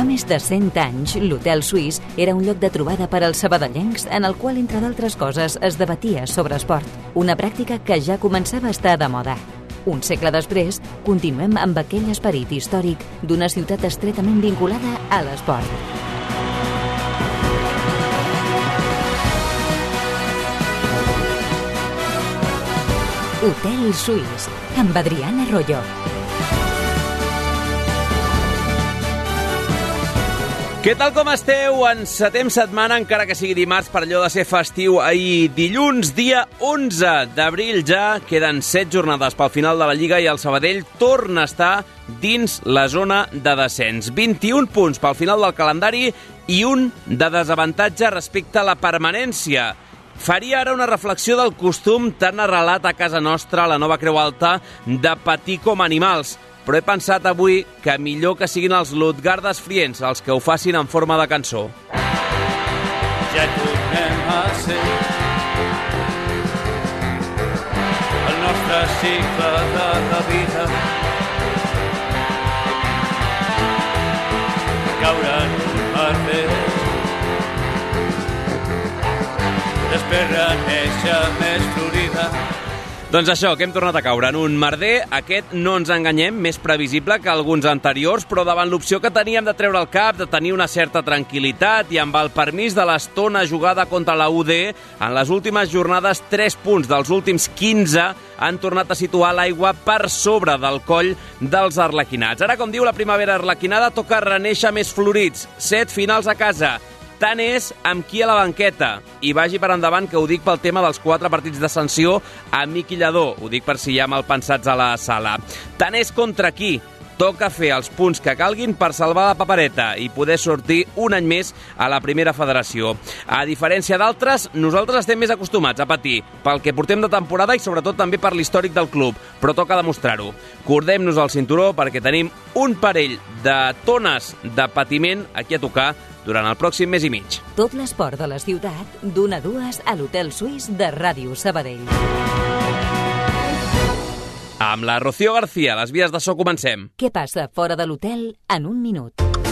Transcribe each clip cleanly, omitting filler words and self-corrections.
Fa més de 100 anys, l'Hotel Suís era un lloc de trobada per als sabadellencs en el qual, entre d'altres coses, es debatia sobre esport, una pràctica que ja començava a estar de moda. Un segle després, continuem amb aquell esperit històric d'una ciutat estretament vinculada a l'esport. Hotel Suís, amb Adriana Arroyo. Què tal com esteu? Encetem setmana, encara que sigui dimarts, per allò de ser festiu. Ahir dilluns, dia 11 d'abril, ja queden 7 jornades pel final de la Lliga i el Sabadell torna a estar dins la zona de descens. 21 punts pel final del calendari i un de desavantatge respecte a la permanència. Faria ara una reflexió del costum tan arrelat a casa nostra, a la Nova Creu Alta, de patir com animals. Però he pensat avui que millor que siguin els Lutgardes Frients els que ho facin en forma de cançó. Ja tornem a ser el nostre cicle de la vida, caure en un merder, després renéixer més florida. Doncs això, que hem tornat a caure en un merder, aquest, no ens enganyem, més previsible que alguns anteriors, però davant l'opció que teníem de treure el cap, de tenir una certa tranquil·litat i amb el permís de l'estona jugada contra la UD, en les últimes jornades 3 punts dels últims 15 han tornat a situar l'aigua per sobre del coll dels arlequinats. Ara, com diu la primavera arlequinada, toca renéixer més florits, 7 finals a casa. Tant és amb qui a la banqueta. I vagi per endavant que ho dic pel tema dels 4 partits de sanció a Miqui Lladó. Ho dic per si hi ha malpensats a la sala. Tant és contra qui. Toca fer els punts que calguin per salvar la papereta i poder sortir un any més a la primera federació. A diferència d'altres, nosaltres estem més acostumats a patir pel que portem de temporada i sobretot també per l'històric del club, però toca demostrar-ho. Cordem-nos el cinturó perquè tenim un parell de tones de patiment aquí a tocar durant el pròxim mes i mig. Tot l'esport de la ciutat, d'1 a 2 a l'Hotel Suís de Ràdio Sabadell. Amb la Rocío García, les vies de so, comencem. Què passa fora de l'hotel en un minut?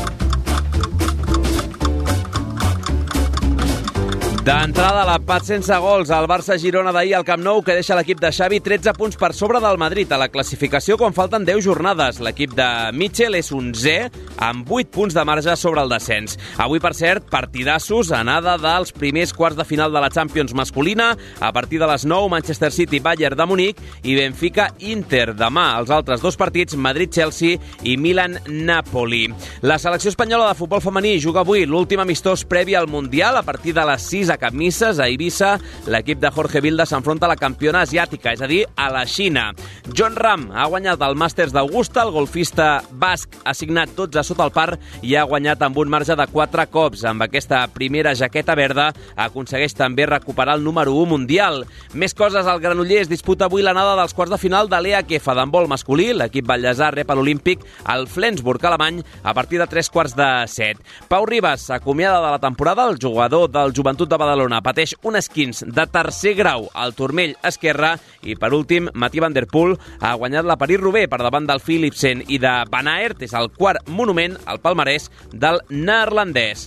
D'entrada, l'empat sense gols al Barça-Girona d'ahir al Camp Nou, que deixa l'equip de Xavi 13 punts per sobre del Madrid a la classificació quan falten 10 jornades. L'equip de Mitchell és 11è amb 8 punts de marge sobre el descens. Avui, per cert, partidassos, anada dels primers quarts de final de la Champions masculina. A partir de les 9, Manchester City-Bayern de Munic i Benfica-Inter. Demà, els altres 2 partits, Madrid-Chelsea i Milan-Napoli. La selecció espanyola de futbol femení juga avui l'últim amistós previ al Mundial a partir de les 6 a Cap Misses, a Eivissa. L'equip de Jorge Vilda s'enfronta a la campiona asiàtica, és a dir, a la Xina. Jon Ram ha guanyat el Màsters d'Augusta, el golfista basc ha signat 12 sota el par i ha guanyat amb un marge de 4 cops. Amb aquesta primera jaqueta verda aconsegueix també recuperar el número 1 mundial. Més coses, al Granollers disputa avui l'anada dels quarts de final de l'EAKF d'handbol masculí. L'equip ballesà rep a l'Olímpic al Flensburg alemany a partir de 3:15. Pau Ribas s'acomiada de la temporada. El jugador del Joventut de Badalona pateix un esquinç de tercer grau al turmell esquerre i, per últim, Matí Van Der Poel ha guanyat la París-Roubaix per davant del Philipsen i de Van Aert. És el quart monument al palmarès del neerlandès.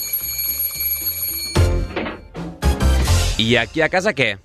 I aquí a casa què?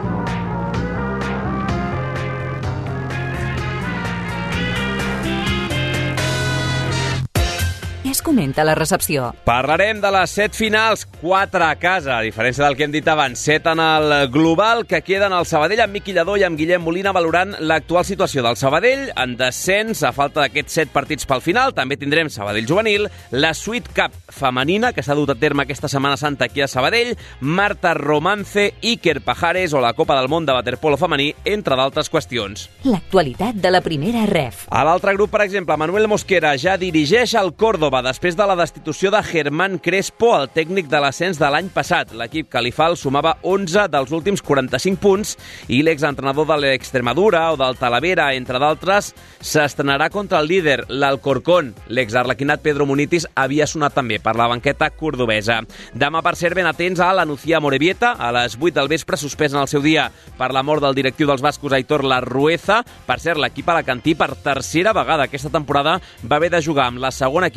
Què es comenta a la recepció? Parlarem de les 7 finals, 4 a casa, a diferència del que hem dit abans, 7 en el global, que queden al Sabadell amb Miqui Lladó i amb Guillem Molina valorant l'actual situació del Sabadell en descens a falta d'aquests 7 partits pel final. També tindrem Sabadell Juvenil, la Sweet Cup femenina, que s'ha dut a terme aquesta Setmana Santa aquí a Sabadell, Marta Romance, Iker Pajares o la Copa del Món de waterpolo femení, entre d'altres qüestions. L'actualitat de la primera ref. A l'altre grup, per exemple, Manuel Mosquera ja dirigeix el Córdoba després de la destitució de Germán Crespo, el tècnic de l'ascens de l'any passat. L'equip califal sumava 11 dels últims 45 punts i l'exentrenador de l'Extremadura o del Talavera, entre d'altres, s'estrenarà contra el líder, l'Alcorcón. L'exarlequinat Pedro Munitis havia sonat també per la banqueta cordobesa. Demà, per cert, ben atents a la Nucía Morevieta, a les 8 del vespre, suspès en el seu dia per la mort del directiu dels bascos Aitor Larrueza. Per cert, l'equip alacantí per tercera vegada aquesta temporada va haver de jugar amb la segona equipació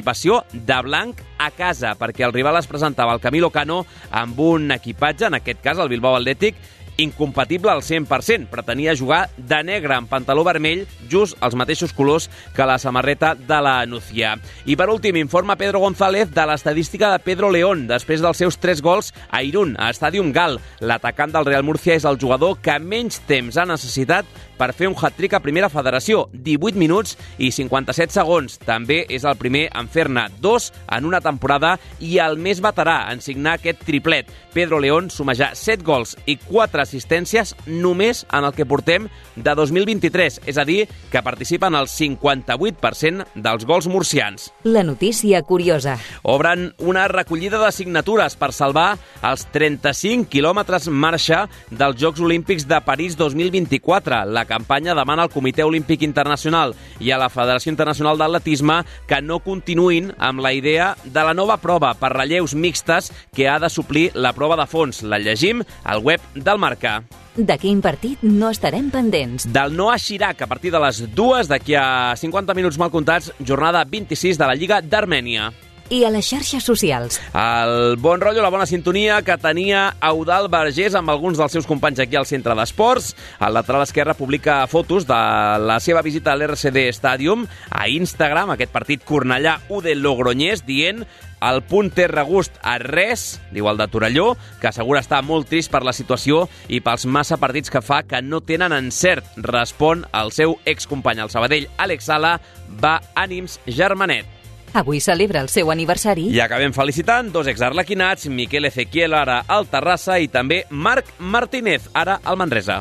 de blanc a casa, perquè el rival es presentava al Camilo Cano amb un equipatge, en aquest cas el Bilbao Athletic, incompatible al 100%. Pretenia jugar de negre amb pantaló vermell, just els mateixos colors que la samarreta de la Nucía. I per últim, informa Pedro González de l'estadística de Pedro León després dels seus 3 gols a Irún, a Stadium Gal. L'atacant del Real Murcia és el jugador que menys temps ha necessitat per fer un hat-trick a primera federació, 18 minuts i 57 segons. També és el primer en fer-ne 2 en una temporada i el més veterà en signar aquest triplet. Pedro León suma ja 7 gols i 4 assistències només en el que portem de 2023, és a dir, que participa en el 58% dels gols murcians. La notícia curiosa. Obren una recollida de signatures per salvar els 35 quilòmetres marxa dels Jocs Olímpics de París 2024. La campanya demana al Comitè Olímpic Internacional i a la Federació Internacional d'Atletisme que no continuïn amb la idea de la nova prova per relleus mixtes que ha de suplir la prova de fons. La llegim al web del Marca. De quin partit no estarem pendents? Del Noah Chirac, a partir de les 2, d'aquí a 50 minuts mal comptats, jornada 26 de la Lliga d'Armènia. I a les xarxes socials. El bon rotllo, la bona sintonia que tenia Eudald Vergés amb alguns dels seus companys aquí al centre d'esports. El lateral esquerre publica fotos de la seva visita a l'RCD Stadium a Instagram, aquest partit Cornellà-U de Logroñés, dient: el punt té regust a res, diu el de Torelló, que assegura estar molt trist per la situació i pels massa partits que fa que no tenen encert. Respon el seu excompany al Sabadell, Àlex Sala: va, ànims, germanet. Avui celebra el seu aniversari. I acabem felicitant 2 exarlequinats, Miquel Ezequiel, ara al Terrassa, i també Marc Martínez, ara al Manresa.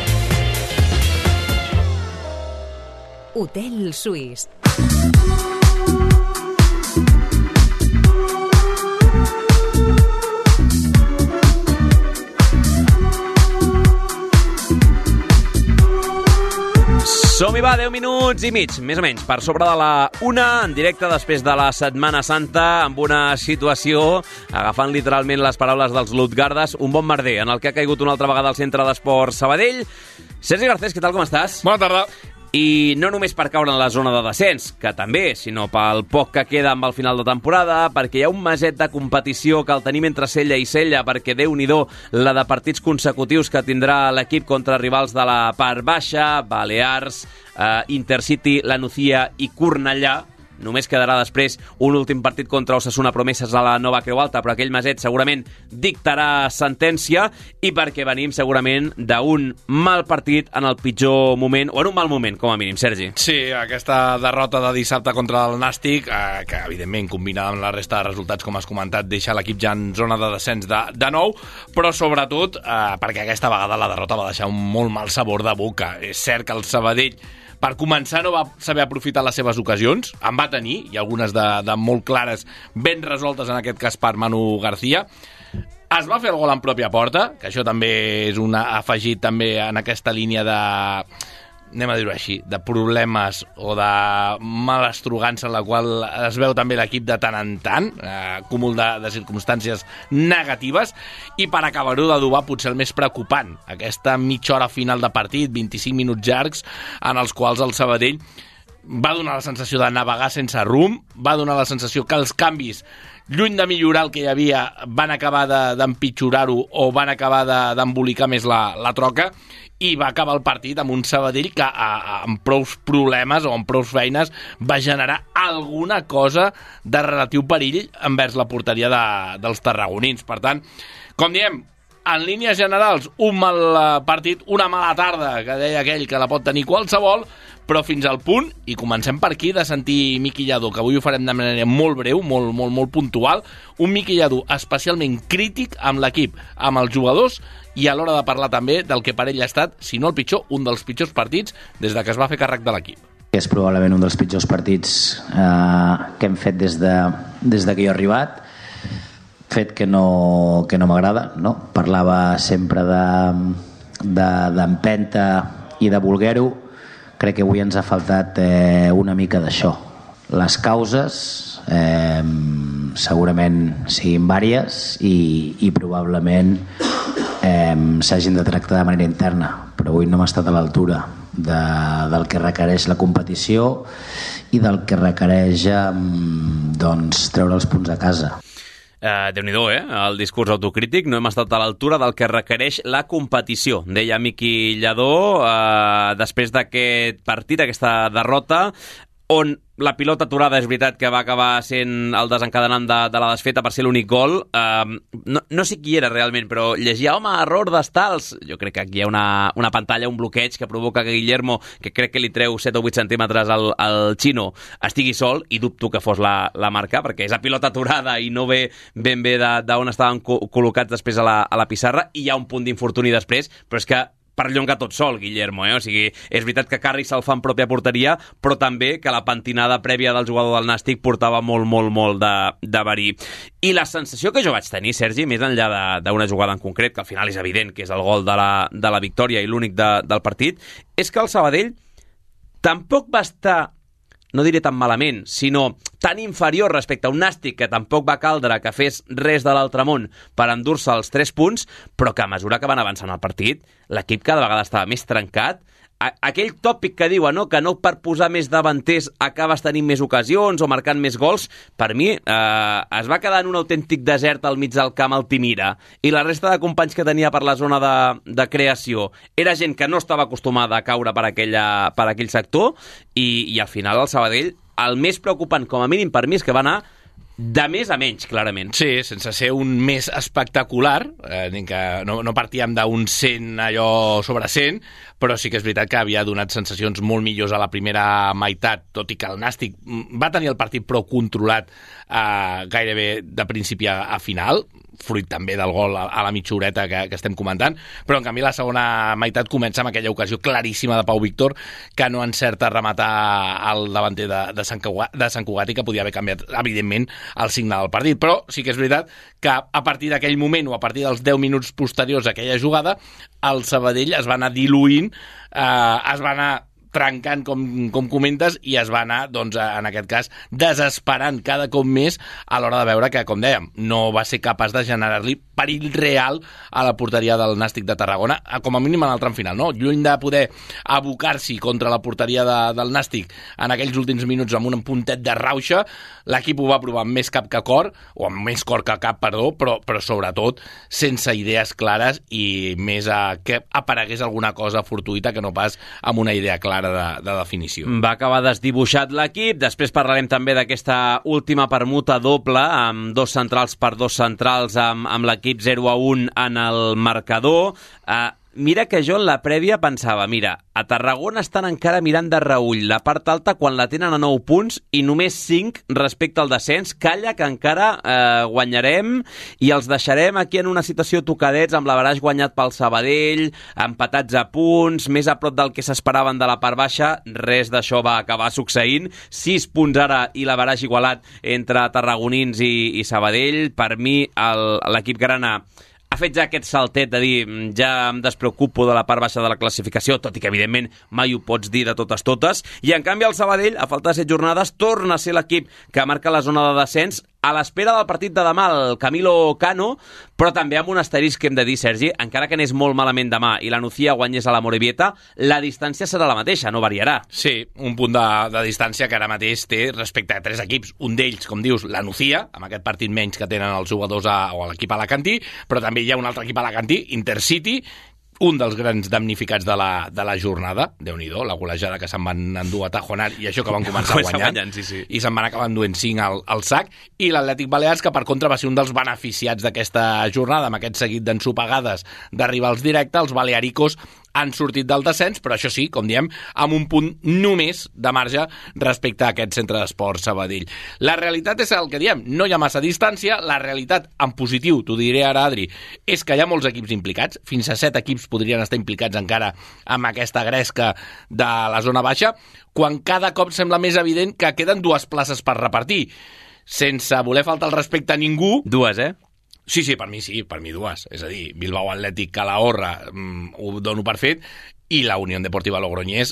Hotel Suís. Som-hi, va, 10 minuts i mig, més o menys, per sobre de la 1, en directe després de la Setmana Santa, amb una situació, agafant literalment les paraules dels Lutgardes, un bon merder, en el que ha caigut una altra vegada al centre d'esports Sabadell. Sergi Garcés, què tal, com estàs? Bona tarda. I no només per caure en la zona de descens, que també, sinó pel poc que queda amb el final de temporada, perquè hi ha un meset de competició que el tenim entre cella i cella, perquè Déu-n'hi-do la de partits consecutius que tindrà l'equip contra rivals de la part baixa, Balears, Intercity, la Nucía i Cornellà. Només quedarà després un últim partit contra Osasuna Promeses a la Nova Creu Alta, però aquell meset segurament dictarà sentència, i perquè venim segurament d'un mal partit en el pitjor moment, o en un mal moment, com a mínim, Sergi. Sí, aquesta derrota de dissabte contra el Nàstic, que evidentment combinada amb la resta de resultats, com has comentat, deixa l'equip ja en zona de descens de nou, però sobretot perquè aquesta vegada la derrota va deixar un molt mal sabor de boca. És cert que el Sabadell, per començar, no va saber aprofitar les seves ocasions, en va tenir, i algunes de molt clares, ben resoltes, en aquest cas per Manu García. Es va fer el gol en pròpia porta, que això també és un afegit també en aquesta línia de, anem a dir-ho així, de problemes o de mala estrugança en la qual es veu també l'equip de tant en tant, cúmul de circumstàncies negatives. I per acabar-ho d'adobar, potser el més preocupant, aquesta mitja hora final de partit, 25 minuts llargs, en els quals el Sabadell va donar la sensació de navegar sense rumb, va donar la sensació que els canvis, lluny de millorar el que hi havia, van acabar d'empitjorar-ho o van acabar d'embolicar més la troca, i va acabar el partit amb un Sabadell que amb prous problemes o amb prous feines va generar alguna cosa de relatiu perill envers la porteria dels tarragonins. Per tant, com diem, en línies generals, un mal partit, una mala tarda, que deia aquell que la pot tenir qualsevol, però fins al punt, i comencem per aquí, de sentir Miqui Lladó, que avui ho farem de manera molt breu, molt puntual, un Miqui Lladó especialment crític amb l'equip, amb els jugadors, i a l'hora de parlar també del que per ell ha estat, si no el pitjor, un dels pitjors partits des de que es va fer càrrec de l'equip. És probablement un dels pitjors partits que hem fet des que jo he arribat, fet que no m'agrada, no? Parlava sempre d'empenta i de voler-ho. Crec que avui ens ha faltat una mica d'això. Les causes segurament siguin vàries i probablement s'hagin de tractar de manera interna, però avui no hem estat a l'altura. del que requereix la competició i del que requereix doncs, treure els punts a casa. Déu-n'hi-do, el discurs autocrític. No hem estat a l'altura del que requereix la competició, deia Miqui Lladó després d'aquest partit, aquesta derrota, on la pilota aturada és veritat que va acabar sent el desencadenant de la desfeta per ser l'únic gol. No sé qui era realment, però llegia, home, error d'estals. Jo crec que aquí hi ha una pantalla, un bloqueig que provoca que Guillermo, que crec que li treu 7 o 8 centímetres al Chino, estigui sol, i dubto que fos la marca, perquè és a pilota aturada i no ve ben bé d'on estaven col·locats després a la pissarra, i hi ha un punt d'infortuni després, però és que perllonga tot sol, Guillermo, O sigui, és veritat que Carri se'l fa en pròpia porteria, però també que la pentinada prèvia del jugador del Nàstic portava molt de verí. I la sensació que jo vaig tenir, Sergi, més enllà d'una jugada en concret, que al final és evident que és el gol de la victòria i l'únic del partit, és que el Sabadell tampoc va estar, no diré tan malament, sinó tan inferior respecte a un Nàstic que tampoc va caldre que fes res de l'altre món per endur-se els 3 punts, però que a mesura que van avançant el partit, l'equip cada vegada estava més trencat. Aquell tòpic que diuen, que no per posar més davanters acabes tenint més ocasions o marcant més gols, per mi es va quedar en un autèntic desert al mig del camp Altimira, i la resta de companys que tenia per la zona de creació era gent que no estava acostumada a caure per aquell sector, i al final el Sabadell, el més preocupant com a mínim per mi, és que va anar de més a menys, clarament. Sí, sense ser un més espectacular, que no partíem d'un 100 allò sobre 100, però sí que és veritat que havia donat sensacions molt millors a la primera meitat, tot i que el Nàstic va tenir el partit prou controlat gairebé de principi a final, fruit també del gol a la mitja horeta que estem comentant, però en canvi la segona meitat comença amb aquella ocasió claríssima de Pau Víctor, que no encerta a rematar el davanter de Sant Cugat i que podia haver canviat, evidentment, el signe del partit. Però sí que és veritat que a partir d'aquell moment o a partir dels 10 minuts posteriors a aquella jugada, el Sabadell es va anar diluint, es va anar trencant, com comentes, i es va anar, doncs, en aquest cas, desesperant cada cop més a l'hora de veure que, com dèiem, no va ser capaç de generar-li perill real a la porteria del Nàstic de Tarragona, com a mínim en el tram final, no? Lluny de poder abocar-s'hi contra la porteria del Nàstic en aquells últims minuts amb un puntet de rauxa, l'equip ho va provar amb més cap que cor, o amb més cor que cap, perdó, però sobretot sense idees clares i més a que aparegués alguna cosa fortuïta que no pas amb una idea clara de definició. Va acabar desdibuixat l'equip. Després parlarem també d'aquesta última permuta doble amb 2 centrals per 2 centrals amb l'equip 0-1 en el marcador. Mira que jo en la prèvia pensava, mira, a Tarragona estan encara mirant de reüll la part alta quan la tenen a 9 punts i només 5 respecte al descens. Calla que encara guanyarem i els deixarem aquí en una situació tocadets, amb l'averaix guanyat pel Sabadell, empatats a punts, més a prop del que s'esperaven de la part baixa. Res d'això va acabar succeint. 6 punts ara i l'averaix igualat entre tarragonins i Sabadell. Per mi l'equip grana ha fet ja aquest saltet de dir ja em despreocupo de la part baixa de la classificació, tot i que evidentment mai ho pots dir de totes, i en canvi el Sabadell, a falta de 7 jornades, torna a ser l'equip que marca la zona de descens a l'espera del partit de demà, el Camilo Cano, però també amb un asterisc que hem de dir, Sergi, encara que anés molt malament demà i la Nucía guanyés a la Morevieta, la distància serà la mateixa, no variarà. Sí, un punt de distància que ara mateix té respecte a 3 equips. Un d'ells, com dius, la Nucía, amb aquest partit menys que tenen els jugadors o l'equip alacantí, però també hi ha un altre equip alacantí, Intercity, un dels grans damnificats de la jornada. Déu-n'hi-do, la golejada que se'n van endur a Tajonar, i això que van començar guanyant, sí. I se'n van acabar enduent 5 al sac, i l'Atlètic Balears, que per contra va ser un dels beneficiats d'aquesta jornada, amb aquest seguit d'ensopegades de rivals directes. Els balearicos han sortit del descens, però això sí, com diem, amb un punt només de marge respecte a aquest centre d'esport Sabadell. La realitat és el que diem, no hi ha massa distància. La realitat, en positiu, t'ho diré ara, Adri, és que hi ha molts equips implicats, fins a 7 equips podrien estar implicats encara amb aquesta gresca de la zona baixa, quan cada cop sembla més evident que queden 2 places per repartir. Sense voler faltar el respecte a ningú... 2, Sí, per mi 2. És a dir, Bilbao Atlètic, Calahorra, ho dono per fet, i la Unió Deportiva Logroñés,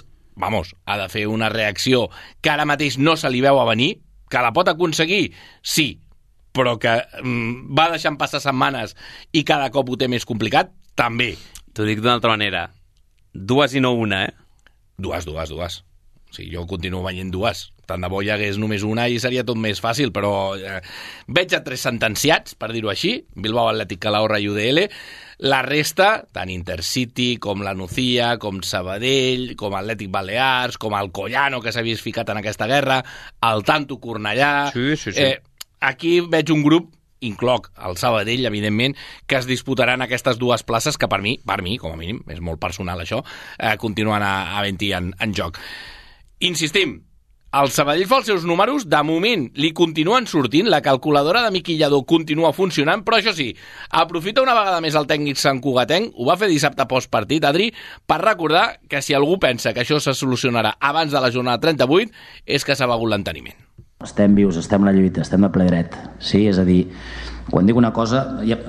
ha de fer una reacció que ara mateix no se li veu a venir, que la pot aconseguir, sí, però que va deixant passar setmanes i cada cop ho té més complicat, també. T'ho dic d'una altra manera. 2 i no 1, Dues. O sigui, jo continuo veient dues. Tant de bo hi hagués només una i seria tot més fàcil, però veig a 3 sentenciats, per dir-ho així, Bilbao, Atlètic, Calahorra i UDL. La resta, tant Intercity com la Nucía, com Sabadell, com Atlètic Balears, com el Collano, que s'ha vist ficat en aquesta guerra, el Tanto Cornellà... Sí. Aquí veig un grup, incloc el Sabadell, evidentment, que es disputaran aquestes dues places que per mi, com a mínim, és molt personal això, continuen havent-hi en joc. Insistim, el Sabadell fa els seus números, de moment li continuen sortint, la calculadora de Miqui Lladó continua funcionant, però això sí, aprofita una vegada més el tècnic santcugatenc, ho va fer dissabte postpartit, Adri, per recordar que si algú pensa que això se solucionarà abans de la jornada 38, és que s'ha begut l'enteniment. Estem vius, estem a la lluita, estem de ple dret. Sí, és a dir, quan dic una cosa,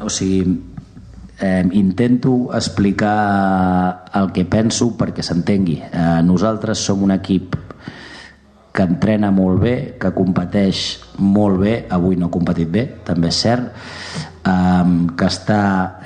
intento explicar el que penso perquè s'entengui. Nosaltres som un equip que entrena molt bé, que competeix molt bé, avui no ha competit bé, també és cert, que està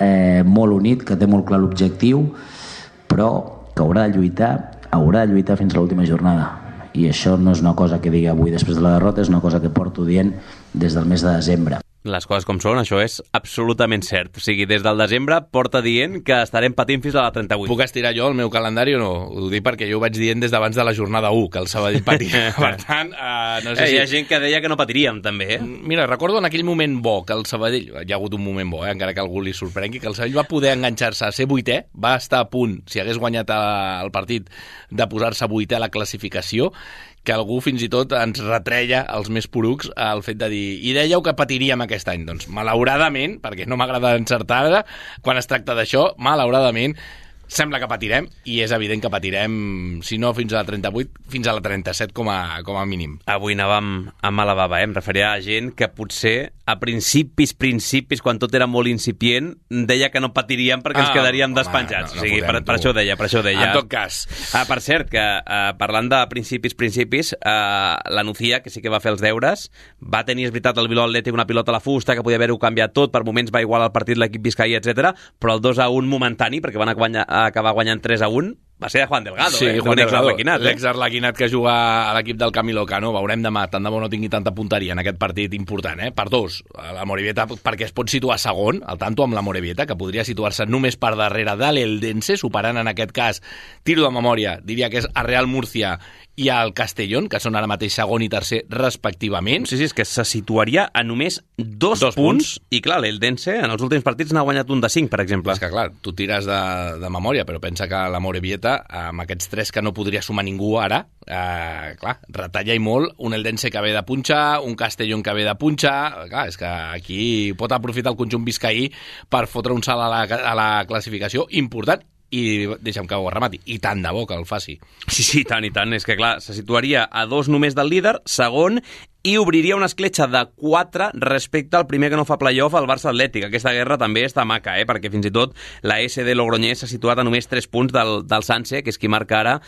molt unit, que té molt clar l'objectiu, però que haurà de lluitar fins a l'última jornada. I això no és una cosa que digui avui després de la derrota, és una cosa que porto dient des del mes de desembre. Les coses com són, això és absolutament cert. O sigui, des del desembre porta dient que estarem patint fins a la 38. Puc estirar jo el meu calendari o no? Ho dic perquè jo ho vaig dient des d'abans de la jornada 1, que el Sabadell patia. Per tant, no sé si... Hi ha gent que deia que no patiríem, també, Mira, recordo en aquell moment bo que el Sabadell... Hi ha hagut un moment bo, encara que algú li sorprengui, que el Sabadell va poder enganxar-se a ser 8è, va estar a punt, si hagués guanyat el partit, de posar-se 8è a la classificació, que algú fins i tot ens retreia els més porucs el fet de dir i dèieu que patiríem aquest any. Doncs malauradament, perquè no m'agrada encertar-la, quan es tracta d'això, malauradament sembla que patirem, i és evident que patirem, si no fins a la 38, fins a la 37 com a mínim. Avui anàvem amb mala bava, em referia a gent que potser a principis, quan tot era molt incipient, deia que no patiríem perquè ens quedaríem despenjats. No, o sigui, per això ho deia. En tot cas. Per cert, que parlant de principis, la Nucía, que sí que va fer els deures, va tenir, és veritat, el Bilbao Atlètic una pilota a la fusta, que podia haver-ho canviat tot, per moments va igualar el partit l'equip biscaí, etc, però el 2-1 momentani, perquè van acabar guanyant 3-1, va ser de Juan Delgado, sí, Juan Delgado, l'exarlequinat que juga a l'equip del Camilo Cano. Veurem demà, tant de bo no tingui tanta punteria en aquest partit important, per dos. La Morevieta, perquè es pot situar segon, el tanto amb la Morevieta, que podria situar-se només per darrere de l'Eldense, superant en aquest cas, tiro de memòria, diria que és a Real Murcia i al Castellón, que són ara mateix segon i tercer respectivament. Sí, és que se situaria a només dos punts, i clar, l'Eldense en els últims partits n'ha guanyat un de 5, per exemple. És que clar, tu tires de memòria, però pensa que la Morevieta, amb aquests 3 que no podria sumar ningú ara, clar, retalla i molt, un Eldense que ve de punxar, un Castellón que ve de punxar, clar, és que aquí pot aprofitar el conjunt biscaí per fotre un salt a la classificació important, i deixa'm que ho remati, i tant de bo que el faci. Sí, tant i tant, és que clar, se situaria a 2 només del líder, segon, i obriria una escletxa de 4 respecte al primer que no fa playoff, el Barça Atlètic. Aquesta guerra també està maca, perquè fins i tot la SD Logroñés s'ha situat a només 3 punts del Sanse, que és qui marca ara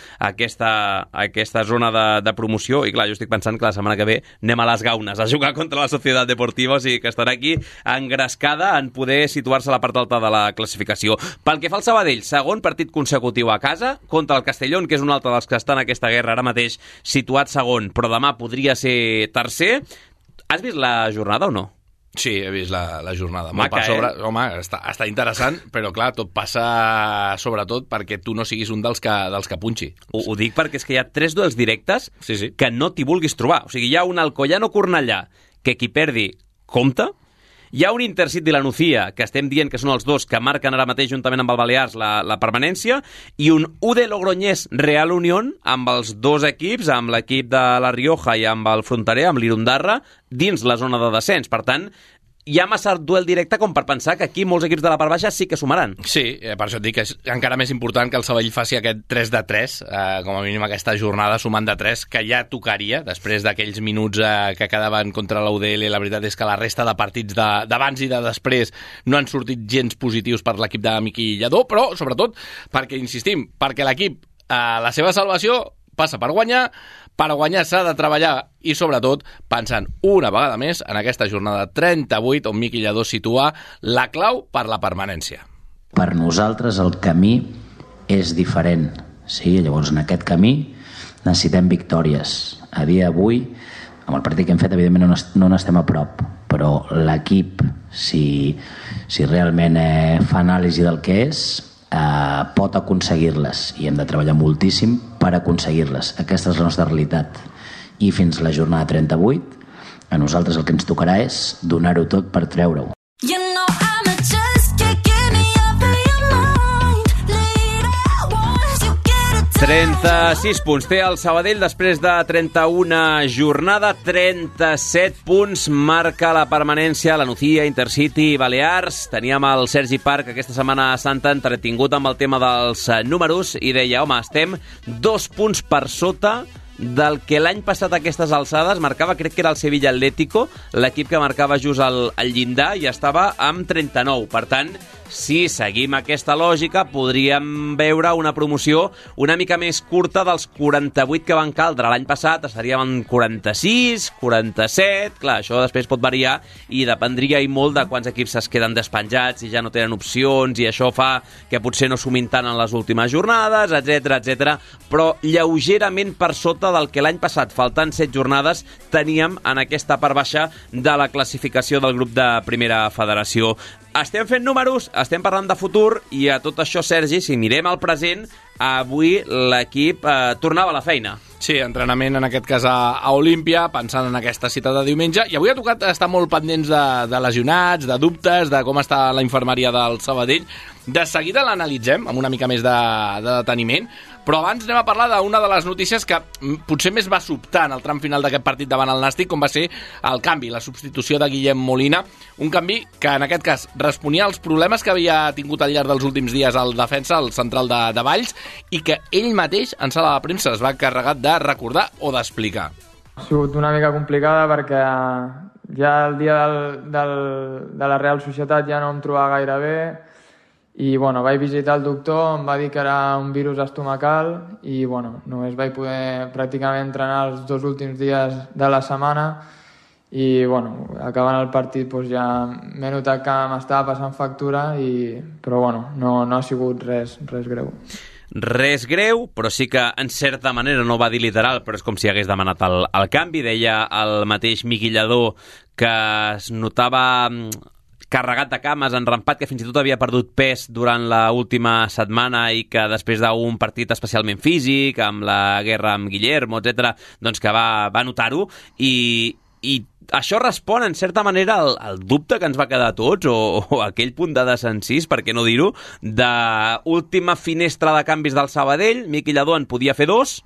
aquesta zona de promoció, i clar, jo estic pensant que la setmana que ve anem a les Gaunes a jugar contra la Societat Deportiva, o sigui que estarà aquí engrescada en poder situar-se a la part alta de la classificació. Pel que fa al Sabadell, segon partit consecutiu a casa contra el Castellón, que és un altre dels que està en aquesta guerra ara mateix situat segon, però demà podria ser tercer. Has vist la jornada o no? Sí, he vist la jornada. Maca, molt per sobre. Home, està interessant, però clar, tot passa sobretot perquè tu no siguis un dels que punxi. Ho dic perquè és que hi ha 3 duels directes sí. que no t'hi vulguis trobar. O sigui, hi ha un Alcoyano Cornellà que qui perdi compta. Hi ha un Intercity i la Nucía, que estem dient que són els dos que marquen ara mateix juntament amb el Balears la permanència, i un UD Logroñés Real Unión amb els 2 equips, amb l'equip de la Rioja i amb el Fronterer, amb l'Irundarra, dins la zona de descens. Per tant, hi ha massa duel directe com per pensar que aquí molts equips de la part baixa sí que sumaran. Sí, per això et dic que és encara més important que el Sabadell faci aquest 3-3, com a mínim aquesta jornada sumant de 3, que ja tocaria, després d'aquells minuts que quedaven contra la UDL. La veritat és que la resta de partits d'abans i de després no han sortit gens positius per l'equip de Miqui Lladó, però sobretot perquè, insistim, perquè l'equip, la seva salvació passa per guanyar s'ha de treballar i sobretot pensant una vegada més en aquesta jornada 38 on Miqui Lladó situa la clau per la permanència. Per nosaltres el camí és diferent. Sí? Llavors, en aquest camí necessitem victòries. A dia d'avui, amb el partit que hem fet, evidentment no n'estem a prop, però l'equip, si realment fa anàlisi del que és, pot aconseguir-les, i hem de treballar moltíssim per aconseguir-les. Aquesta és la nostra realitat. I fins la jornada 38, a nosaltres el que ens tocarà és donar-ho tot per treure-ho. 36 punts té el Sabadell després de 31 jornada, 37 punts marca la permanència la Nucía, Intercity i Balears. Teníem el Sergi Parc aquesta Setmana Santa entretingut amb el tema dels números i deia, home, estem 2 punts per sota del que l'any passat a aquestes alçades marcava, crec que era el Sevilla Atlético, l'equip que marcava just el llindar, i estava amb 39. Per tant, si seguim aquesta lògica, podríem veure una promoció una mica més curta dels 48 que van caldre. L'any passat estaríem en 46, 47... Clar, això després pot variar i dependria i molt de quants equips es queden despenjats i ja no tenen opcions, i això fa que potser no sumin tant en les últimes jornades, etc. Però lleugerament per sota del que l'any passat, faltant 7 jornades, teníem en aquesta part baixa de la classificació del grup de Primera Federació. Estem fent números, estem parlant de futur, i a tot això, Sergi, si mirem el present, avui l'equip tornava a la feina. Sí, entrenament en aquest cas a Olímpia, pensant en aquesta cita de diumenge, i avui ha tocat estar molt pendents de lesionats, de dubtes, de com està la infermeria del Sabadell. De seguida l'analitzem amb una mica més de deteniment, però abans anem a parlar d'una de les notícies que potser més va sobtar en el tram final d'aquest partit davant el Nàstic, com va ser el canvi, la substitució de Guillem Molina, un canvi que en aquest cas responia als problemes que havia tingut al llarg dels últims dies el defensa, el central de Valls, i que ell mateix en sala de premsa es va encarregar de recordar o d'explicar. Ha sigut una mica complicada perquè ja el dia de la Real Societat ja no em trobava gaire bé, i vaig visitar el doctor, em va dir que era un virus estomacal, i només vaig poder pràcticament entrenar els 2 últims dies de la setmana, i acabant el partit ja m'he notat que m'estava passant factura, però no ha sigut res greu. Res greu, però sí que en certa manera, no va dir literal, però és com si hagués demanat el canvi. Deia el mateix Miqui Lladó que es notava carregat de cames, enrampat, que fins i tot havia perdut pes durant l'última setmana i que després d'un partit especialment físic, amb la guerra amb Guillermo, etc., doncs que va notar-ho, i això respon, en certa manera, al dubte que ens va quedar a tots, o aquell punt de desencís, per què no dir-ho, d'última finestra de canvis del Sabadell. Miqui Lladó en podia fer 2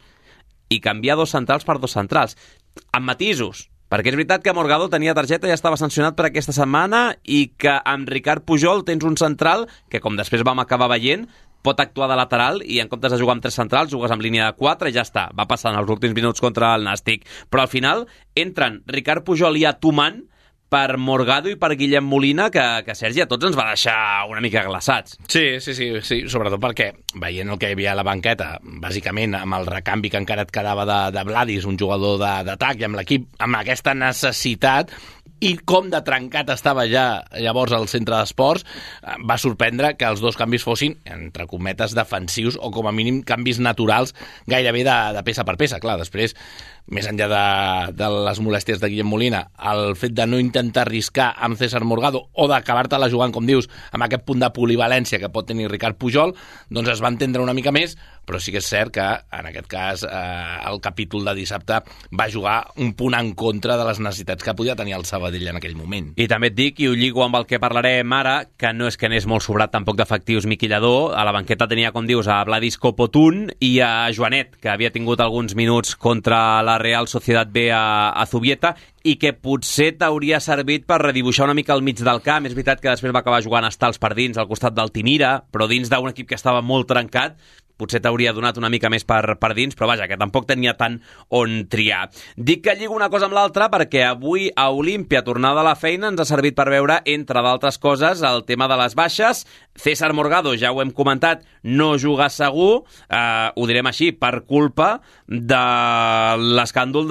i canviar 2 centrals per 2 centrals, amb matisos. Perquè és veritat que Morgado tenia targeta i ja estava sancionat per aquesta setmana, i que amb Ricard Pujol tens un central que, com després vam acabar veient, pot actuar de lateral, i en comptes de jugar amb 3 centrals jugues amb línia de 4 i ja està, va passar en els últims minuts contra el Nàstic. Però al final entren Ricard Pujol i Atuman per Morgado i per Guillem Molina, que Sergi, a tots ens va deixar una mica glaçats. Sí, sobretot perquè, veient el que hi havia a la banqueta, bàsicament amb el recanvi que encara et quedava de Vladis, un jugador d'atac, i amb l'equip, amb aquesta necessitat, i com de trencat estava ja llavors el centre d'esports, va sorprendre que els 2 canvis fossin, entre cometes, defensius, o com a mínim canvis naturals, gairebé de peça per peça. Clar, després, més enllà de les molèsties de Guillem Molina, el fet de no intentar arriscar amb César Morgado, o d'acabar-te-la jugant, com dius, amb aquest punt de polivalència que pot tenir Ricard Pujol, doncs es va entendre una mica més, però sí que és cert que, en aquest cas, el capítol de dissabte va jugar un punt en contra de les necessitats que podia tenir el Sabadell en aquell moment. I també et dic, i ho lligo amb el que parlarem ara, que no és que anés molt sobrat tampoc d'efectius Miqui Lladó. A la banqueta tenia, com dius, a Vladis Copotún i a Joanet, que havia tingut alguns minuts contra la Real Societat B a Zubieta, i que potser t'hauria servit per redibuixar una mica al mig del camp. És veritat que després va acabar jugant Estals per dins, al costat d'Altimira, però dins d'un equip que estava molt trencat, potser t'hauria donat una mica més per dins, però vaja, que tampoc tenia tant on triar. Dic que lligo una cosa amb l'altra perquè avui a Olímpia, tornada a la feina, ens ha servit per veure, entre d'altres coses, el tema de les baixes. César Morgado, ja ho hem comentat, no juga segur, ho direm així, per culpa de l'escàndol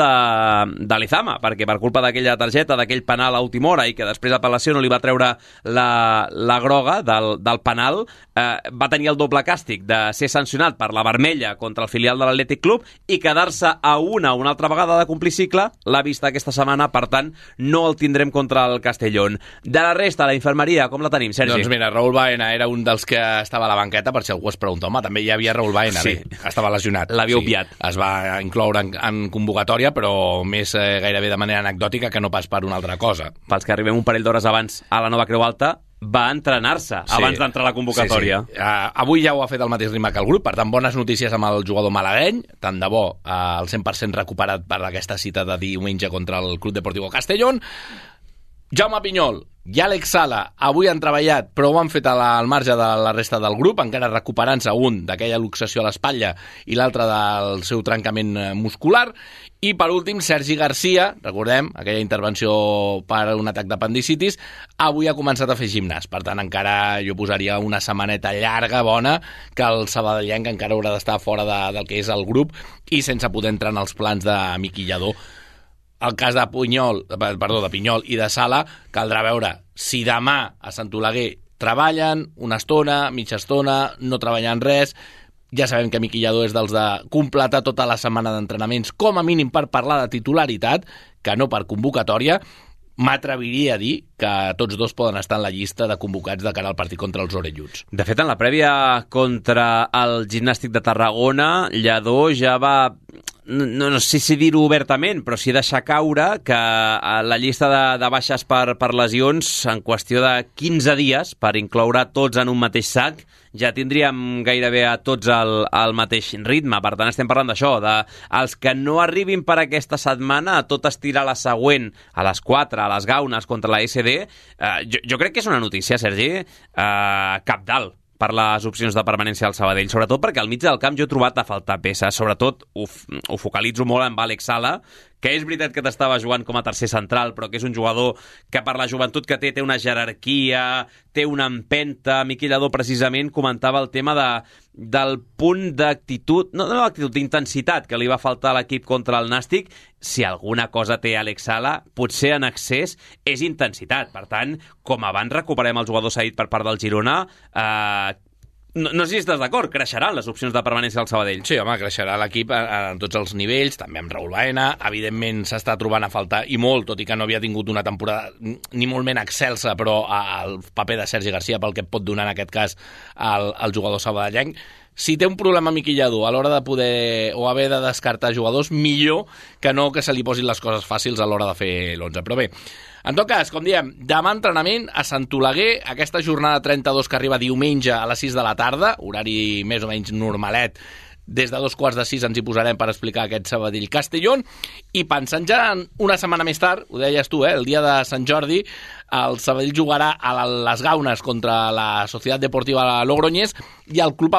de Lizama, perquè per culpa d'aquella targeta, d'aquell penal a última hora, i que després d'apel·lació no li va treure la groga del penal, va tenir el doble càstig de ser sancionat sancionat per la vermella contra el filial de l'Atlètic Club i quedar-se a una altra vegada de complir cicle l'ha vista aquesta setmana, per tant no el tindrem contra el Castellón. De la resta, la infermeria, com la tenim, Sergi? Doncs mira, Raúl Baena era un dels que estava a la banqueta, per si algú es pregunta, home, també hi havia Raúl Baena, sí. Estava lesionat. L'havia obviat. Es va incloure en convocatòria, però més gairebé de manera anecdòtica que no pas per una altra cosa. Pels que arribem un parell d'hores abans a la Nova Creu Alta, va entrenar-se abans d'entrar a la convocatòria. Sí. Avui ja ho ha fet el mateix ritme que el grup, per tant, bones notícies amb el jugador malagueny, tant de bo el 100% recuperat per aquesta cita de diumenge contra el Club Deportivo Castellón. Jaume Pinyol i Àlex Sala avui han treballat, però ho han fet al marge de la resta del grup, encara recuperant-se un d'aquella luxació a l'espatlla i l'altre del seu trencament muscular. I, per últim, Sergi Garcia, recordem, aquella intervenció per un atac d'apendicitis, avui ha començat a fer gimnàs. Per tant, encara jo posaria una setmaneta llarga, bona, que el sabadellenc encara haurà d'estar fora del que és el grup i sense poder entrar en els plans de Miqui Lladó. El cas de Pinyol i de Sala, caldrà veure si demà a Sant Oleguer treballen una estona, mitja estona, no treballen res. Ja sabem que Miqui Lladó és dels de completar tota la setmana d'entrenaments, com a mínim per parlar de titularitat, que no per convocatòria. M'atreviria a dir que tots dos poden estar en la llista de convocats de cara al partit contra els Orelluts. De fet, en la prèvia contra el Gimnàstic de Tarragona, Lladó ja va... No sé si dir-ho obertament, però sí deixar caure que la llista de baixes per lesions en qüestió de 15 dies, per incloure tots en un mateix sac, ja tindríem gairebé a tots al mateix ritme. Per tant, estem parlant d'això, els que no arribin per aquesta setmana, a tot estirar la següent, a les 4, a les Gaunes contra la SD. Jo crec que és una notícia, Sergi, cabdal per les opcions de permanència al Sabadell, sobretot perquè al mig del camp jo he trobat a faltar peces, sobretot ho focalitzo molt amb Àlex Sala, que és veritat que t'estava jugant com a tercer central, però que és un jugador que per la joventut que té una jerarquia, té una empenta. Miqui Lladó precisament comentava el tema del punt d'actitud, no d'actitud, d'intensitat que li va faltar a l'equip contra el Nàstic. Si alguna cosa té Àlex Sala, potser en excés, és intensitat. Per tant, com abans recuperem el jugador cedit per part del Girona, no sé si estàs d'acord, creixeran les opcions de permanència al Sabadell. Sí, home, creixerà l'equip en tots els nivells, també amb Raúl Baena. Evidentment s'està trobant a faltar i molt, tot i que no havia tingut una temporada ni molt menys excelsa, però el paper de Sergi Garcia pel que pot donar en aquest cas el jugador sabadellenc. Si té un problema Miqui Lladó a l'hora de poder o haver de descartar jugadors, millor que no que se li posin les coses fàcils a l'hora de fer l'11. Però bé, en tot cas, com diem, demà entrenament a Sant Oleguer, aquesta jornada 32 que arriba diumenge a les 6 de la tarda, horari més o menys normalet. Des de 2:45 ens hi posarem per explicar aquest Sabadell-Castellón, i pensant ja en una setmana més tard, ho deies tu, el dia de Sant Jordi, el Sabadell jugarà a les Gaunes contra la Societat Deportiva Logroñés, i el club ha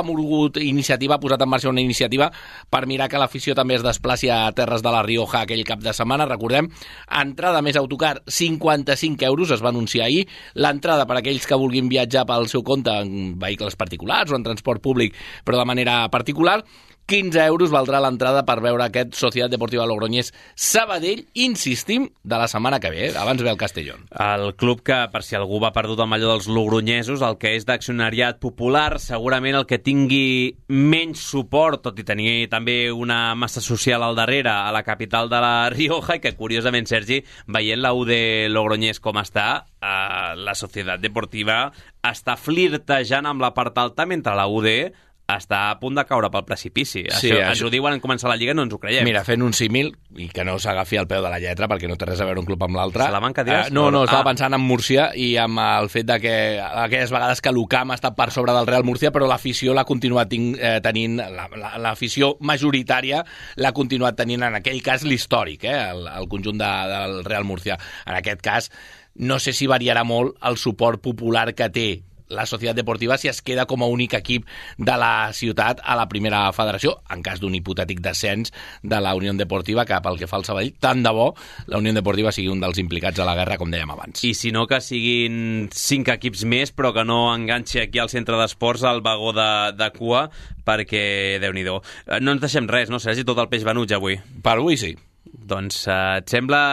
posat en marxa una iniciativa per mirar que l'afició també es desplaci a Terres de la Rioja aquell cap de setmana. Recordem, entrada més autocar, 55 euros, es va anunciar ahir. L'entrada per aquells que vulguin viatjar pel seu compte en vehicles particulars o en transport públic, però de manera particular, 15 euros valdrà l'entrada per veure aquest Societat Deportiva Logroñés Sabadell, insistim, de la setmana que ve. Abans ve el Castellón. El club que, per si algú va perdut el malló dels logronyesos, el que és d'accionariat popular, segurament el que tingui menys suport, tot i tenir també una massa social al darrere, a la capital de la Rioja, i que, curiosament, Sergi, veient la UD Logroñés com està, la Societat Deportiva està flirtejant amb la part alta, mentre la UD està a punt de caure pel precipici. Sí, ens ho diuen en començar la Lliga, no ens ho creiem. Mira, fent un símil, i que no s'agafi al peu de la lletra, perquè no té res a veure un club amb l'altre. Salamanca, diràs? No, estava pensant en Múrcia i amb el fet de que aquelles vegades que l'UCAM ha estat per sobre del Real Múrcia, però l'afició l'ha continuat tenint, l'afició majoritària l'ha continuat tenint, en aquell cas, l'històric, el conjunt del Real Múrcia. En aquest cas, no sé si variarà molt el suport popular que té la Societat Deportiva si es queda com a únic equip de la ciutat a la primera federació, en cas d'un hipotètic descens de la Unió Deportiva, que pel que fa al Sabadell, tant de bo la Unió Deportiva sigui un dels implicats a la guerra, com dèiem abans. I si no, que siguin 5 equips més, però que no enganxi aquí al centre d'esports al vagó de cua, perquè, Déu-n'hi-do. No ens deixem res, no, Sergi? Tot el peix venut ja avui. Per avui sí. Doncs et sembla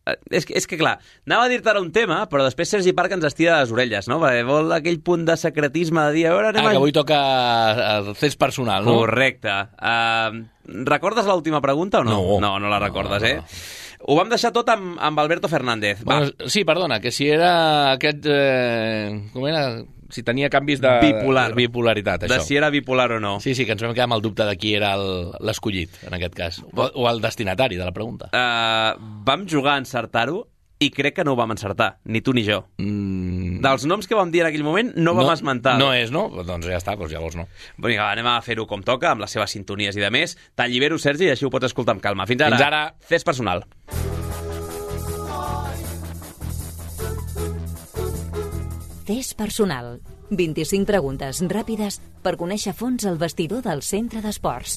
És que clar, anava a dir-te ara un tema, però després Sergi Parc ens estira les orelles, no? Perquè vol aquell punt de secretisme de dir... Que avui toca el CES personal, no? Correcte. Recordes l'última pregunta o no? No la recordes, eh? Ho vam deixar tot amb Alberto Fernández. Bueno, sí, perdona, que si era aquest... com era? Si tenia canvis de... Bipolaritat, això. De si era bipolar o no. Sí, que ens vam quedar amb el dubte de qui era l'escollit, en aquest cas. O el destinatari de la pregunta. Vam jugar a encertar-ho i crec que no ho vam encertar, ni tu ni jo. Dels noms que vam dir en aquell moment no vam esmentar. No és, no? Doncs ja està, doncs llavors no. Vinga, anem a fer-ho com toca, amb les seves sintonies i de més. T'allibero, Sergi, i així ho pots escoltar amb calma. Fins ara. CES personal. CES personal. 25 preguntes ràpides per conèixer a fons el vestidor del centre d'esports.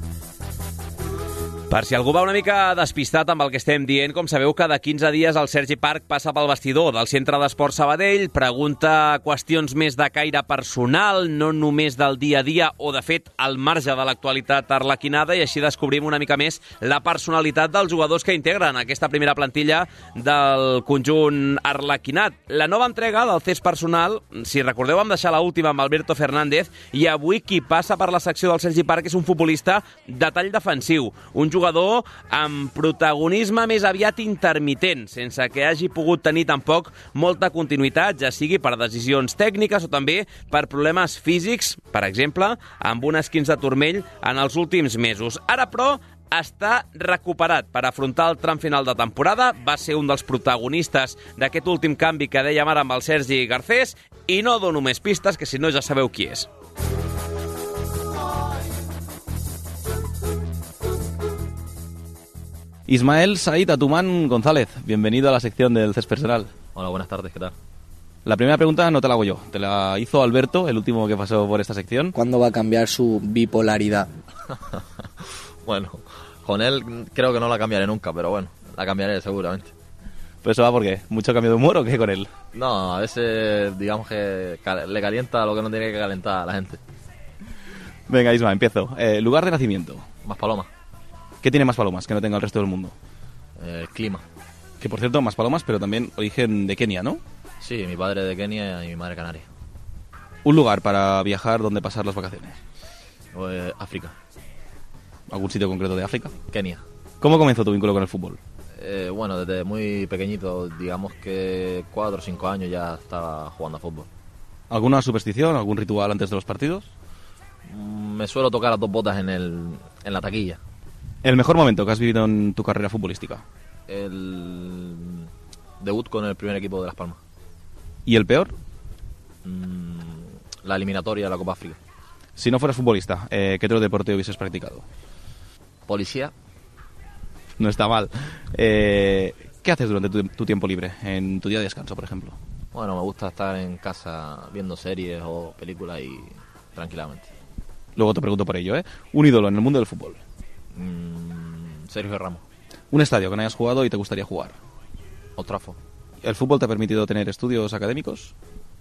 Per si algú va una mica despistat amb el que estem dient, com sabeu, cada 15 dies el Sergi Parc passa pel vestidor del Centre d'Esports Sabadell, pregunta qüestions més de caire personal, no només del dia a dia o, de fet, al marge de l'actualitat arlequinada, i així descobrim una mica més la personalitat dels jugadors que integren aquesta primera plantilla del conjunt arlequinat. La nova entrega del CES personal, si recordeu, vam deixar l'última amb Alberto Fernández, i avui qui passa per la secció del Sergi Parc és un futbolista de tall defensiu, un jugador amb protagonisme més aviat intermitent, sense que hagi pogut tenir tampoc molta continuïtat, ja sigui per decisions tècniques o també per problemes físics, per exemple, amb un esquins de turmell en els últims mesos. Ara, però, està recuperat per afrontar el tram final de temporada, va ser un dels protagonistes d'aquest últim canvi que dèiem ara amb el Sergi Garcés, i no dono més pistes, que si no ja sabeu qui és. Ismael Said Atumán González, bienvenido a la sección del CES personal. Hola, buenas tardes, ¿qué tal? La primera pregunta no te la hago yo, te la hizo Alberto, el último que pasó por esta sección. ¿Cuándo va a cambiar su bipolaridad? Bueno, con él creo que no la cambiaré nunca, pero bueno, la cambiaré seguramente. ¿Pues eso va por qué? ¿Mucho cambio de humor o qué con él? No, a veces digamos que le calienta lo que no tiene que calentar a la gente. Venga, Isma, empiezo. Lugar de nacimiento. Maspalomas. ¿Qué tiene Maspalomas que no tenga el resto del mundo? Clima. Que por cierto, Maspalomas, pero también origen de Kenia, ¿no? Sí, mi padre de Kenia y mi madre canaria. Un lugar para viajar donde pasar las vacaciones. África. ¿Algún sitio concreto de África? Kenia. ¿Cómo comenzó tu vínculo con el fútbol? Bueno, desde muy pequeñito, digamos que 4 o 5 años ya estaba jugando a fútbol. ¿Alguna superstición, algún ritual antes de los partidos? Me suelo tocar las 2 botas en la taquilla. ¿El mejor momento que has vivido en tu carrera futbolística? El debut con el primer equipo de Las Palmas. ¿Y el peor? La eliminatoria de la Copa África. Si no fueras futbolista, ¿qué otro deporte hubieses practicado? Policía. No está mal. ¿Qué haces durante tu tiempo libre? En tu día de descanso, por ejemplo. Bueno, me gusta estar en casa viendo series o películas y tranquilamente. Luego te pregunto por ello, ¿eh? Un ídolo en el mundo del fútbol. Sergio Ramos. Un estadio que no hayas jugado y te gustaría jugar. Old Trafford. ¿El fútbol te ha permitido tener estudios académicos?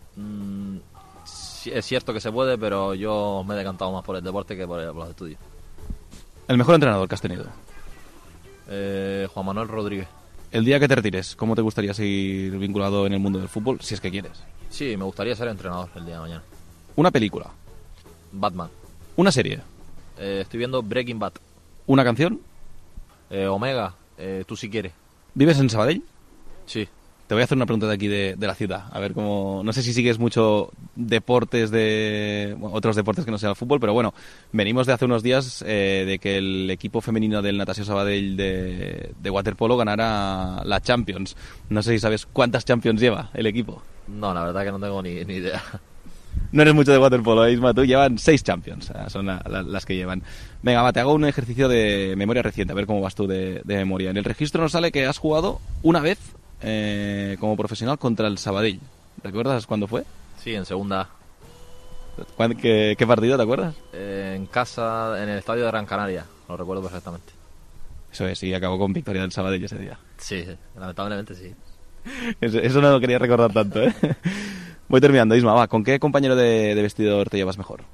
Sí, es cierto que se puede, pero yo me he decantado más por el deporte que por los estudios. ¿El mejor entrenador que has tenido? Juan Manuel Rodríguez. El día que te retires, ¿cómo te gustaría seguir vinculado en el mundo del fútbol, si es que quieres? Sí, me gustaría ser entrenador el día de mañana. ¿Una película? Batman. ¿Una serie? Estoy viendo Breaking Bad. ¿Una canción? Omega, tú si quieres. ¿Vives en Sabadell? Sí. Te voy a hacer una pregunta de aquí de la ciudad. A ver cómo... No sé si sigues mucho deportes otros deportes que no sean el fútbol, pero bueno, venimos de hace unos días de que el equipo femenino del Natació Sabadell de waterpolo ganara la Champions. No sé si sabes cuántas Champions lleva el equipo. No, la verdad que no tengo ni idea. No eres mucho de waterpolo, Isma, tú. Llevan 6 Champions, son las que llevan. Venga, va, te hago un ejercicio de memoria reciente, a ver cómo vas tú de memoria. En el registro nos sale que has jugado una vez como profesional contra el Sabadell. ¿Recuerdas cuándo fue? Sí, en segunda A. ¿Qué partido te acuerdas? En casa, en el estadio de Gran Canaria, lo recuerdo perfectamente. Eso es, y acabó con victoria del Sabadell ese día. Sí, lamentablemente sí. Eso no lo quería recordar tanto, ¿eh? Voy terminando, Isma, va, ¿con qué compañero de vestidor te llevas mejor?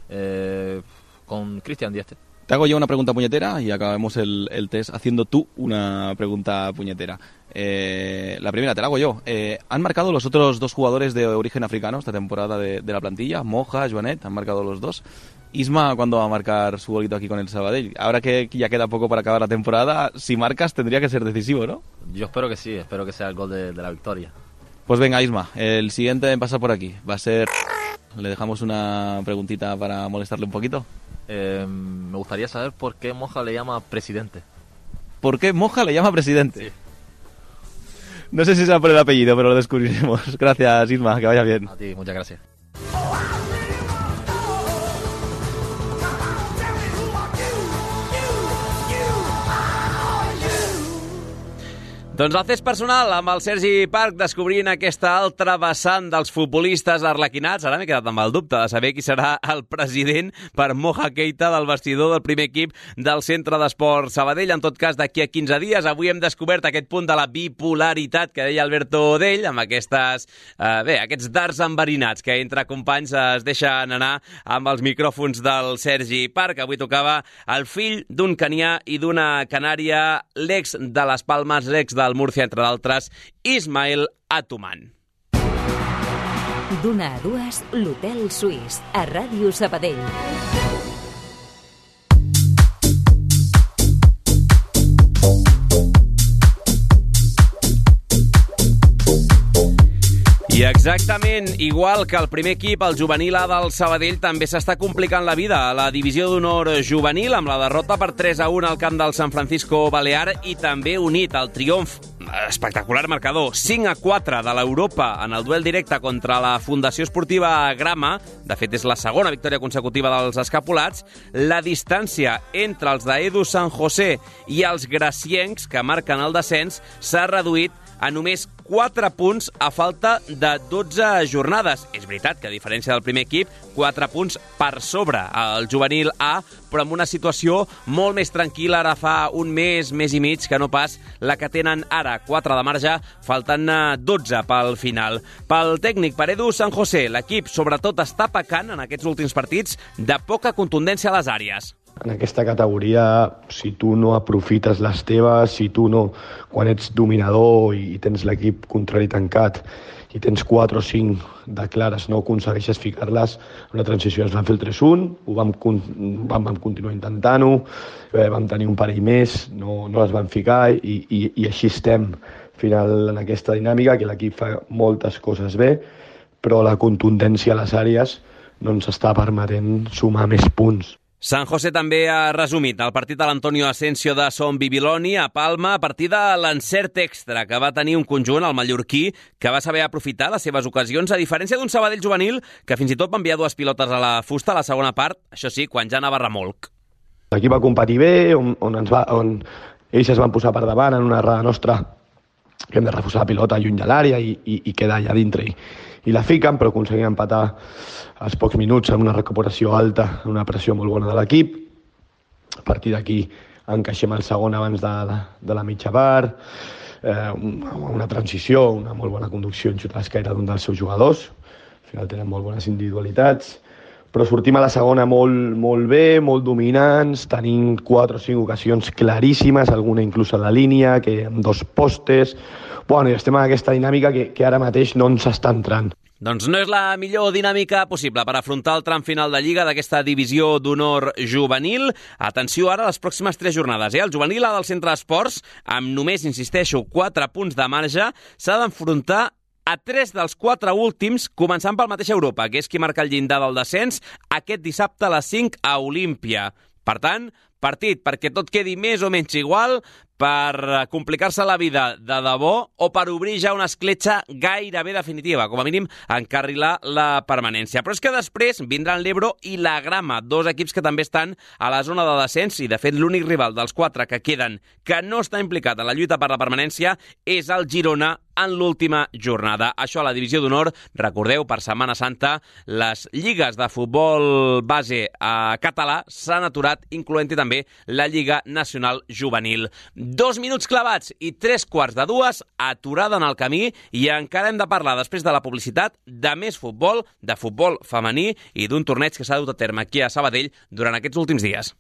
Con Cristian Dieste. Te hago yo una pregunta puñetera y acabamos el test haciendo tú una pregunta puñetera. La primera te la hago yo. ¿Han marcado los otros 2 jugadores de origen africano esta temporada de la plantilla? Moja, Joanet, han marcado los 2. Isma, ¿cuándo va a marcar su golito aquí con el Sabadell? Ahora que ya queda poco para acabar la temporada, si marcas tendría que ser decisivo, ¿no? Yo espero que sí, espero que sea el gol de la victoria. Pues venga, Isma, el siguiente en pasar por aquí va a ser... ¿Le dejamos una preguntita para molestarle un poquito? Me gustaría saber por qué Moja le llama presidente. ¿Por qué Moja le llama presidente? Sí. No sé si sea por el apellido, pero lo descubriremos. Gracias, Isma, que vaya bien. A ti, muchas gracias. Doncs el Cés Personal amb el Sergi Parc descobrint aquesta altra vessant dels futbolistes arlequinats. Ara m'he quedat amb el dubte de saber qui serà el president per Moja Keita del vestidor del primer equip del Centre d'Esport Sabadell. En tot cas, d'aquí a 15 dies. Avui hem descobert aquest punt de la bipolaritat que deia Alberto Dell amb aquests dards enverinats que entre companys es deixen anar amb els micròfons del Sergi Parc. Avui tocava el fill d'un canià i d'una canària, l'ex de les Palmes, l'ex del Murcia, entre d'altres, Ismael Atuman. D'una a dues, l'Hotel Suís, a Ràdio Sabadell. I exactament igual que el primer equip, el juvenil A del Sabadell també s'està complicant la vida a la divisió d'honor juvenil amb la derrota per 3-1 al camp del San Francisco Balear i també unit al triomf espectacular marcador 5-4 de l'Europa en el duel directe contra la Fundació Esportiva Grama. De fet, és la segona victòria consecutiva dels escapulats. La distància entre els d'Edu San José i els graciencs que marquen el descens s'ha reduït a només 4 punts a falta de 12 jornades. És veritat que, a diferència del primer equip, 4 punts per sobre el juvenil A, però amb una situació molt més tranquil·la ara fa un mes i mig, que no pas la que tenen ara. 4 de marge, faltant 12 pel final. Pel tècnic, per Edu San José, l'equip sobretot està pecant en aquests últims partits de poca contundència a les àrees. En aquesta categoria, si tu no aprofites les teves, si tu no, quan ets dominador i tens l'equip contrari tancat i tens 4 o 5 de clares, no aconsegueixes ficar-les, en la transició ens van fer el 3-1, vam continuar intentant-ho, vam tenir un parell més, no les van ficar i així estem final en aquesta dinàmica, que l'equip fa moltes coses bé, però la contundència a les àrees no ens està permetent sumar més punts. San José també ha resumit el partit de l'Antonio Asensio de Son Bibiloni a Palma a partir de l'encert extra que va tenir un conjunt, el mallorquí, que va saber aprofitar les seves ocasions, a diferència d'un Sabadell juvenil que fins i tot va enviar 2 pilotes a la fusta a la segona part, això sí, quan ja anava remolc. L'equip va competir bé, on ells es van posar per davant en una errada nostra, que hem de refusar la pilota lluny de l'àrea i quedar allà dintre i la fiquen, però aconseguim empatar als pocs minuts amb una recuperació alta, una pressió molt bona de l'equip. A partir d'aquí encaixem el segon abans de la mitja part, una transició, una molt bona conducció en xutar l'escaire d'un dels seus jugadors. Al final tenen molt bones individualitats, però sortim a la segona molt bé, molt dominants, tenint 4 o 5 ocasions claríssimes, alguna inclús a la línia, que amb 2 postes. I estem en aquesta dinàmica que ara mateix no ens està entrant. Doncs no és la millor dinàmica possible per afrontar el tram final de Lliga d'aquesta divisió d'honor juvenil. Atenció ara a les pròximes 3 jornades. El juvenil A del Centre d'Esports, amb només, insisteixo, 4 punts de marge, s'ha d'enfrontar a 3 dels 4 últims, començant pel mateix Europa, que és qui marca el llindar del descens, aquest dissabte a les 5 a Olímpia. Per tant, partit perquè tot quedi més o menys igual, per complicar-se la vida de debò o per obrir ja una escletxa gairebé definitiva, com a mínim encarrilar la permanència. Però és que després vindran l'Ebro i la Grama, 2 equips que també estan a la zona de descens i, de fet, l'únic rival dels 4 que queden que no està implicat en la lluita per la permanència és el Girona en l'última jornada. Això a la divisió d'honor, recordeu, per Setmana Santa, les lligues de futbol base català s'han aturat, incloent-hi també la Lliga Nacional Juvenil. 2 minuts clavats i 3:15, aturada en el camí, i encara hem de parlar, després de la publicitat, de més futbol, de futbol femení i d'un torneig que s'ha dut a terme aquí a Sabadell durant aquests últims dies.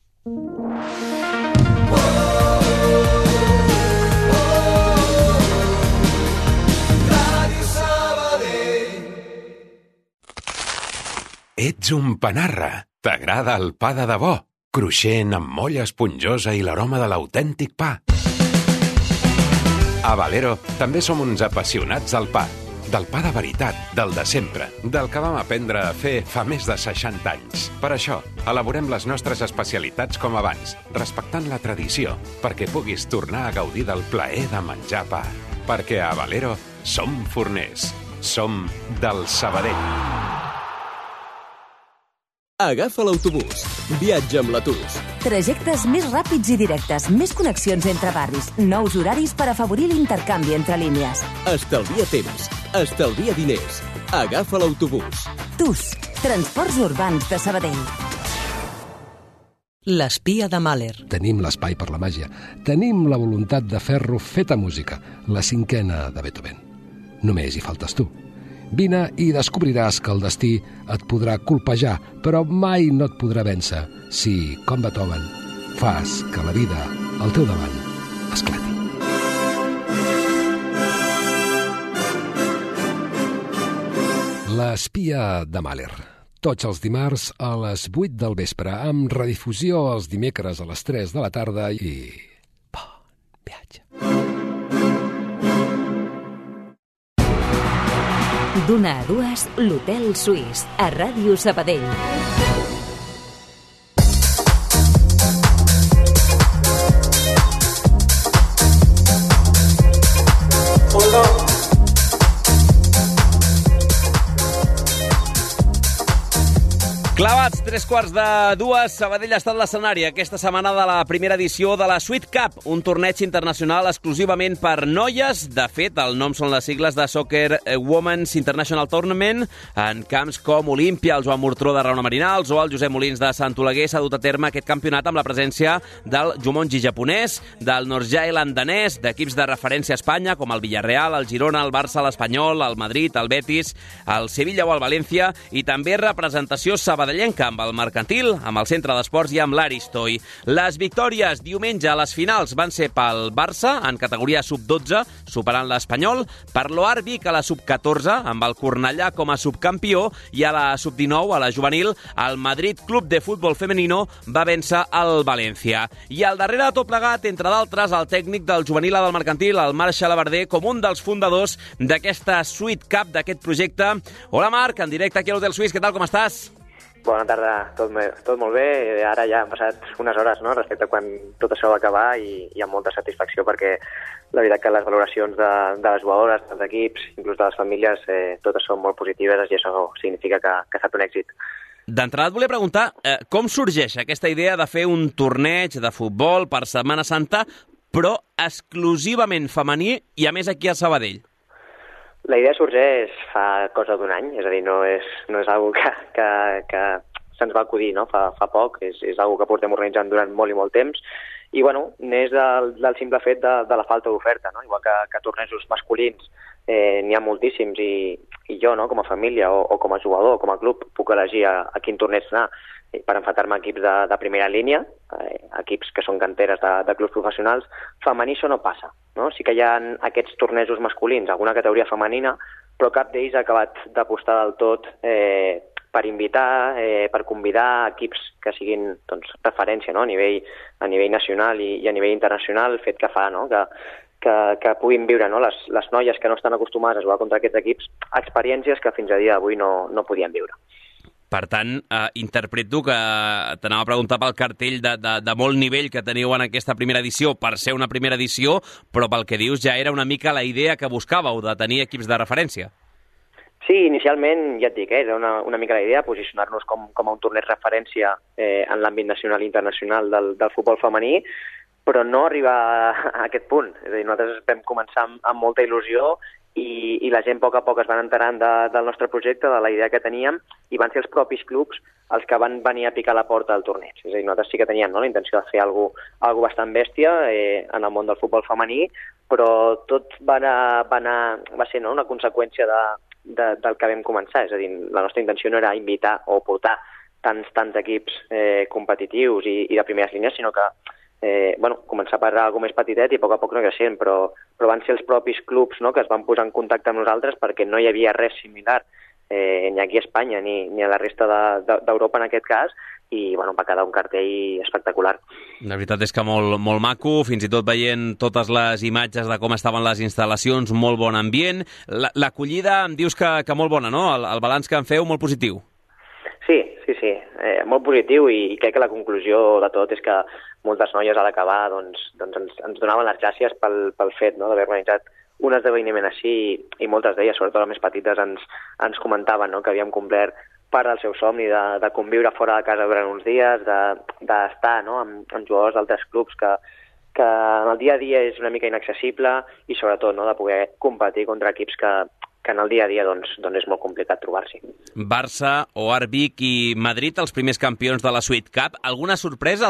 Ets un panarra. T'agrada el pa de debò, cruixent amb molla esponjosa i l'aroma de l'autèntic pa. A Valero també som uns apassionats del pa de veritat, del de sempre, del que vam aprendre a fer fa més de 60 anys. Per això, elaborem les nostres especialitats com abans, respectant la tradició, perquè puguis tornar a gaudir del plaer de menjar pa. Perquè a Valero som forners, som del Sabadell. Agafa l'autobús. Viatja amb la TUS. Trajectes més ràpids i directes, més connexions entre barris, nous horaris per afavorir l'intercanvi entre línies. Estalvia temps, estalvia diners. Agafa l'autobús. TUS, Transports Urbans de Sabadell. L'espia de Mahler. Tenim l'espai per la màgia. Tenim la voluntat de fer-lo feta música, la 5a de Beethoven. Només hi faltes tu. Vine i descobriràs que el destí et podrà colpejar, però mai no et podrà vèncer si, com Beethoven, fas que la vida al teu davant esclati. L'espia de Mahler. Tots els dimarts a les 8 del vespre, amb redifusió els dimecres a les 3 de la tarda i... bon viatge. D'una a dues, l'Hotel Suís, a Ràdio Sabadell. Clavats, 3:45, Sabadell ha estat l'escenari aquesta setmana de la primera edició de la Sweet Cup, un torneig internacional exclusivament per noies. De fet, el nom són les sigles de Soccer Women's International Tournament. En camps com Olímpia, el Joan Mortró de Rauna Marinals o el Josep Molins de Sant Oleguer s'ha dut a terme aquest campionat amb la presència del Jumonji japonès, del Nordsjælland danès, d'equips de referència a Espanya com el Villarreal, el Girona, el Barça, l'Espanyol, el Madrid, el Betis, el Sevilla o el València, i també representació sabadellenca amb el Mercantil, amb el Centre d'Esports i amb l'Aristoi. Les victòries diumenge a les finals van ser pel Barça, en categoria sub-12, superant l'Espanyol, per l'Oar Vic a la sub-14, amb el Cornellà com a subcampió, i a la sub-19, a la juvenil, el Madrid Club de Futbol Femenino va vèncer el València. I al darrere de tot plegat, entre d'altres, el tècnic del juvenil del Mercantil, el Marc Xalabarder, com un dels fundadors d'aquesta Sweet Cup, d'aquest projecte. Hola Marc, en directe aquí a l'Hotel Suís, què tal, com estàs? Bona tarda, tot molt bé. Ara ja han passat unes hores, no?, respecte a quan tot això va acabar, i amb molta satisfacció perquè la veritat que les valoracions de les jugadores, dels equips, inclús de les famílies, totes són molt positives i això significa que ha estat un èxit. D'entrada et volia preguntar com sorgeix aquesta idea de fer un torneig de futbol per Setmana Santa, però exclusivament femení i a més aquí a Sabadell. La idea sorgeix fa cosa d'un any, és a dir, no és algo que se'ns va acudir, no?, fa poc, és algo que portem organitzant durant molt i molt temps, i bueno, neix del simple fet de la falta d'oferta, no?, igual que tornejos masculins n'hi ha moltíssims, i jo, no?, com a família o com a jugador o com a club puc elegir a quin torneig anar per enfrontar-me a equips de primera línia, equips que són canteres de clubs professionals. Femení això no passa, no? Sí que hi ha aquests tornejos masculins, alguna categoria femenina, però cap d'ells ha acabat d'apostar del tot per invitar, per convidar equips que siguin, doncs, referència, no?, a nivell nacional i a nivell internacional, el fet que fa, no?, que puguin viure, no?, les noies que no estan acostumades a jugar contra aquests equips, experiències que fins a dia d'avui no podien viure. Per tant, interpreto que t'anava a preguntar pel cartell de molt nivell que teniu en aquesta primera edició, per ser una primera edició, però pel que dius ja era una mica la idea que buscàveu, de tenir equips de referència. Sí, inicialment, ja et dic, era una mica la idea, posicionar-nos com a un torneig referència en l'àmbit nacional i internacional del futbol femení, però no arribar a aquest punt. És a dir, nosaltres vam començar amb molta il·lusió i la gent a poc es van enterant del nostre projecte, de la idea que teníem, i van ser els propis clubs els que van venir a picar la porta del torneig. És a dir, nosaltres sí que teníem, no?, la intenció de fer alguna bastant bèstia en el món del futbol femení, però tot va ser, no?, una conseqüència del que vam començar. És a dir, la nostra intenció no era invitar o portar tants equips competitius i de primeres línies, sinó que començar per alguna més petitet i a poc no creixent, però van ser els propis clubs, no?, que es van posar en contacte amb nosaltres perquè no hi havia res similar ni aquí a Espanya ni a la resta d'Europa en aquest cas, i bueno, va quedar un cartell espectacular. La veritat és que molt maco, fins i tot veient totes les imatges de com estaven les instal·lacions, molt bon ambient. L'acollida em dius que molt bona, no? El balanç que en feu, molt positiu. Sí, molt positiu, i crec que la conclusió de tot és que moltes noies a l'acabar doncs ens donaven les gràcies pel fet, no?, d'haver organitzat un esdeveniment així, i moltes d'elles, sobretot les més petites, ens comentaven, no?, que havíem complert part del seu somni de conviure fora de casa durant uns dies, d'estar, no?, amb jugadors d'altres clubs que en el dia a dia és una mica inaccessible, i sobretot, no?, de poder competir contra equips que en el dia a dia doncs és molt complicat trobar-s'hi. Barça, OAR Vic i Madrid, els primers campions de la Sweet Cup. Alguna sorpresa?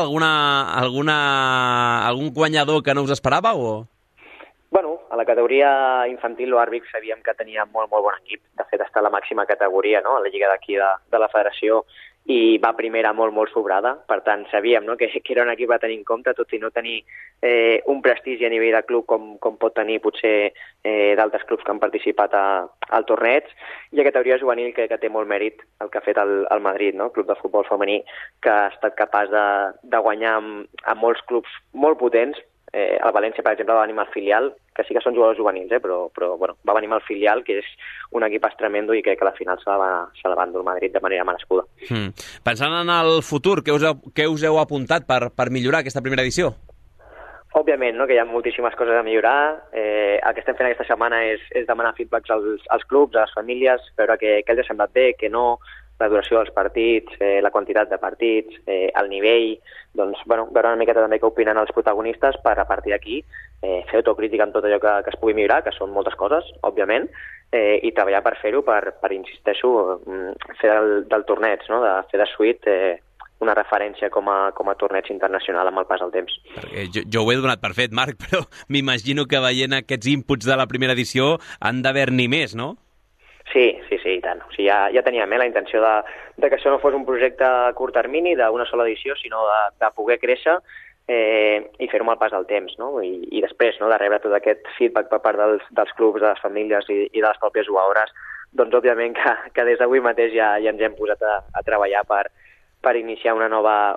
Algun guanyador que no us esperàveu? Bueno, a la categoria infantil l'OAR Vic sabíem que tenia molt bon equip. De fet, està a la màxima categoria, no?, a la lliga d'aquí de la federació, i va primera molt sobrada. Per tant, sabíem, no?, que era un equip a tenir en compte, tot i no tenir un prestigi a nivell de club com pot tenir potser d'altres clubs que han participat al torneig. I a categoria juvenil que té molt mèrit el que ha fet el Madrid, no?, club de futbol femení, que ha estat capaç de guanyar amb molts clubs molt potents. El València, per exemple, va venir amb el filial, que sí que són jugadors juvenils, però bueno, va venir amb el filial, que és un equip tremendo, i crec que a la final se la va endur el Madrid de manera merescuda. Pensant en el futur, què us heu apuntat per millorar aquesta primera edició? Òbviament, no?, que hi ha moltíssimes coses a millorar. El que estem fent aquesta setmana és demanar feedbacks als clubs, a les famílies, veure què els ha semblat bé, què no, la duració dels partits, la quantitat de partits, el nivell, doncs, bueno, veure una miqueta també què opinen els protagonistes per, a partir d'aquí, fer autocrítica en tot allò que es pugui millorar, que són moltes coses, òbviament, i treballar per fer-ho, per insisteixo, fer del torneig, no?, de fer de Sweet una referència com a torneig internacional amb el pas del temps. Jo ho he donat per fet, Marc, però m'imagino que veient aquests inputs de la primera edició han d'haver-n'hi més, no? Sí, i tant. O sigui, ja teníem la intenció de que això no fos un projecte a curt termini, d'una sola edició, sinó de poder créixer i fer-ho amb el pas del temps, no? I després, no?, de rebre tot aquest feedback per part dels clubs, de les famílies i de les pròpies jugadores, doncs òbviament que des d'avui mateix ja ens hem posat a treballar per iniciar una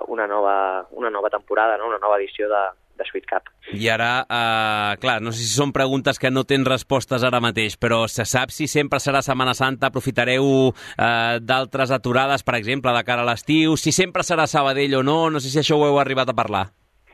nova temporada, no?, una nova edició de Sweet Cup. I ara, clar, no sé si són preguntes que no tens respostes ara mateix, però se sap si sempre serà Setmana Santa, aprofitareu d'altres aturades, per exemple, de cara a l'estiu, si sempre serà Sabadell o no sé si això ho heu arribat a parlar.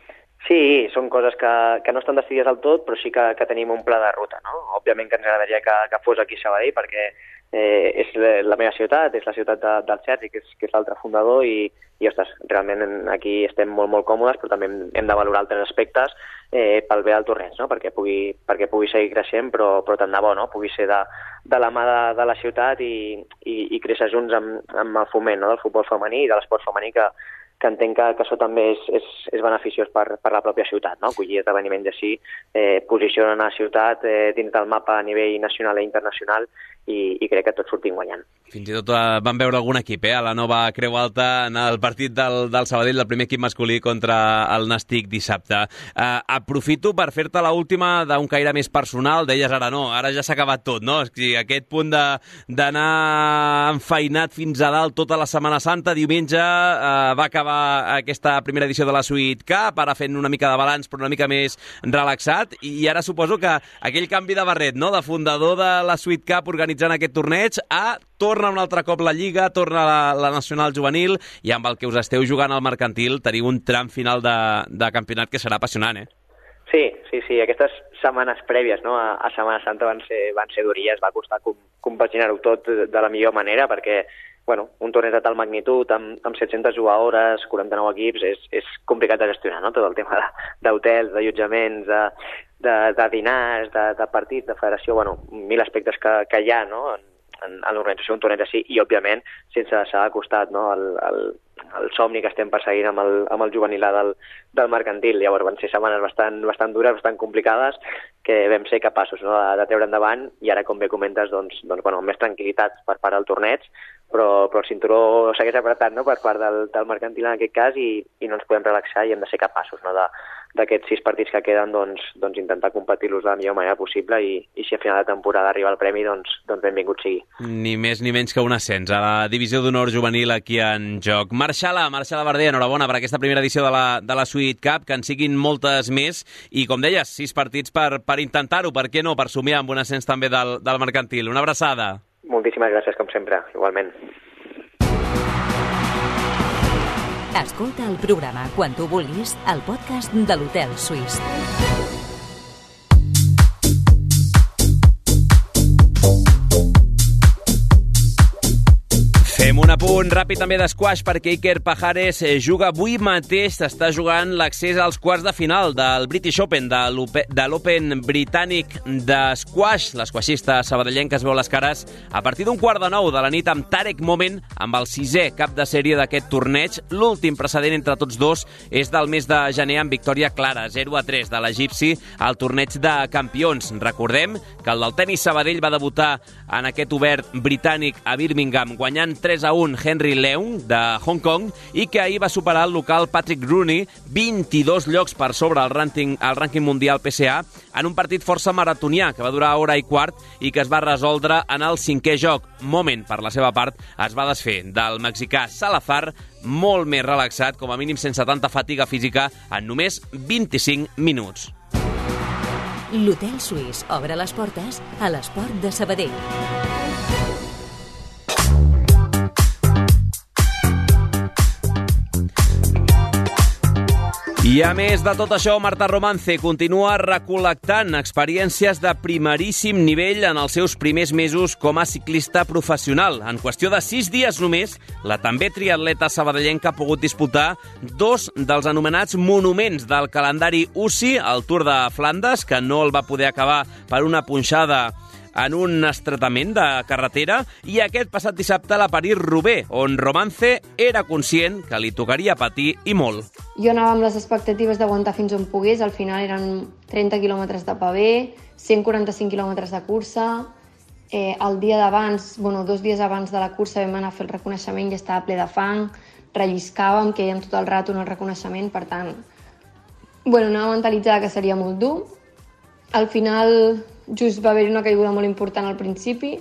Sí, són coses que no estan decidides del tot, però sí que tenim un pla de ruta, no? Òbviament que ens agradaria que fos aquí a Sabadell, perquè és la meva ciutat, és la ciutat del Sergi, que és l'altre fundador, i ostres, realment aquí estem molt còmodes, però també hem de valorar altres aspectes pel bé del torneig, no?, perquè pugui seguir creixent, però tant de bo, no?, pugui ser de la mà de la ciutat i créixer junts amb el foment, no?, del futbol femení i de l'esport femení, que entenc que això també és beneficiós per la pròpia ciutat, no?, acollir esdeveniments així, posicionen la ciutat dins del mapa a nivell nacional i internacional, i crec que tots sortim guanyant. Fins i tot vam veure algun equip a la nova Creu Alta en el partit del Sabadell, del primer equip masculí contra el Nàstic dissabte. Aprofito per fer-te l'última d'un caire més personal. Deies ara no, ara ja s'ha acabat tot, no? Aquest punt d'anar enfeinat fins a dalt tota la Setmana Santa, diumenge va acabar aquesta primera edició de la Sweet Cup, ara fent una mica de balanç però una mica més relaxat, i ara suposo que aquell canvi de barret, no?, de fundador de la Sweet Cup organitzant aquest torneig torna un altre cop la Lliga, torna la Nacional Juvenil, i amb el que us esteu jugant al Mercantil teniu un tram final de campionat que serà apassionant, Sí. Aquestes setmanes prèvies, no?, a Setmana Santa van ser duries, va costar compaginar-ho tot de la millor manera, perquè un torneig de tal magnitud, amb 700 jugadores, 49 equips, és complicat de gestionar, no?, tot el tema d'hotels, d'allotjaments, de dinars, de partits, de federació, 1.000 aspectes que hi ha, no?, en l'organització d'un torneig així, i òbviament sense deixar de costat, no?, el somni que estem perseguint amb el juvenil del Mercantil. Llavors van ser setmanes bastant dures, bastant complicades, que vam ser capaços, no?, de treure endavant, i ara, com bé comentes, doncs amb més tranquil·litat per part del torneig, però el cinturó segueix apretat, no?, per part del Mercantil en aquest cas, i no ens podem relaxar, i hem de ser capaços, no?, d'aquests 6 partits que queden, doncs intentar competir-los de la millor manera possible i si a final de temporada arriba el premi, doncs benvingut sigui. Ni més ni menys que un ascens a la divisió d'honor juvenil aquí en joc. Marxala Verder, enhorabona per aquesta primera edició de la Sweet Cup, que en siguin moltes més i, com deies, 6 partits per intentar-ho, per què no, per somiar amb un ascens també del mercantil. Una abraçada. Moltíssimes gràcies, com sempre, igualment. Escolta el programa quan tu vulguis al podcast de l'Hotel Suís. Fem un apunt ràpid també d'esquash perquè Iker Pajares juga avui mateix, està jugant l'accés als quarts de final del British Open, de l'Open britànic d'esquash. L'esquaixista sabadellenc es veu les cares a partir d'un 8:45 de la nit amb Tarek Moment, amb el 6è cap de sèrie d'aquest torneig. L'últim precedent entre tots dos és del mes de gener amb victòria clara, 0-3 de l'egipci al torneig de campions. Recordem que el del tenis Sabadell va debutar en aquest obert britànic a Birmingham, guanyant 3-1 Henry Leung de Hong Kong i que ahir va superar el local Patrick Rooney 22 llocs per sobre el rànquing mundial PSA en un partit força maratonià que va durar hora i quart i que es va resoldre en el 5è joc. Moment, per la seva part, es va desfer del mexicà Salazar molt més relaxat, com a mínim sense tanta fatiga física, en només 25 minuts. L'Hotel Suís obre les portes a l'esport de Sabadell. I a més de tot això, Marta Romance continua recol·lectant experiències de primeríssim nivell en els seus primers mesos com a ciclista professional. En qüestió de 6 dies només, la també triatleta sabadellenca ha pogut disputar 2 dels anomenats monuments del calendari UCI, el Tour de Flandes, que no el va poder acabar per una punxada en un estretament de carretera, i aquest passat dissabte la París-Roubaix, on Romance era conscient que li tocaria patir i molt. Jo anava amb les expectatives d'aguantar fins on pogués, al final eren 30 quilòmetres de pavé, 145 quilòmetres de cursa. El dia d'abans, 2 dies abans de la cursa vam anar a fer el reconeixement i estava ple de fang, relliscàvem, quèiem tot el rato en el reconeixement, per tant, anava mentalitzada que seria molt dur. Al final just va haver-hi una caiguda molt important al principi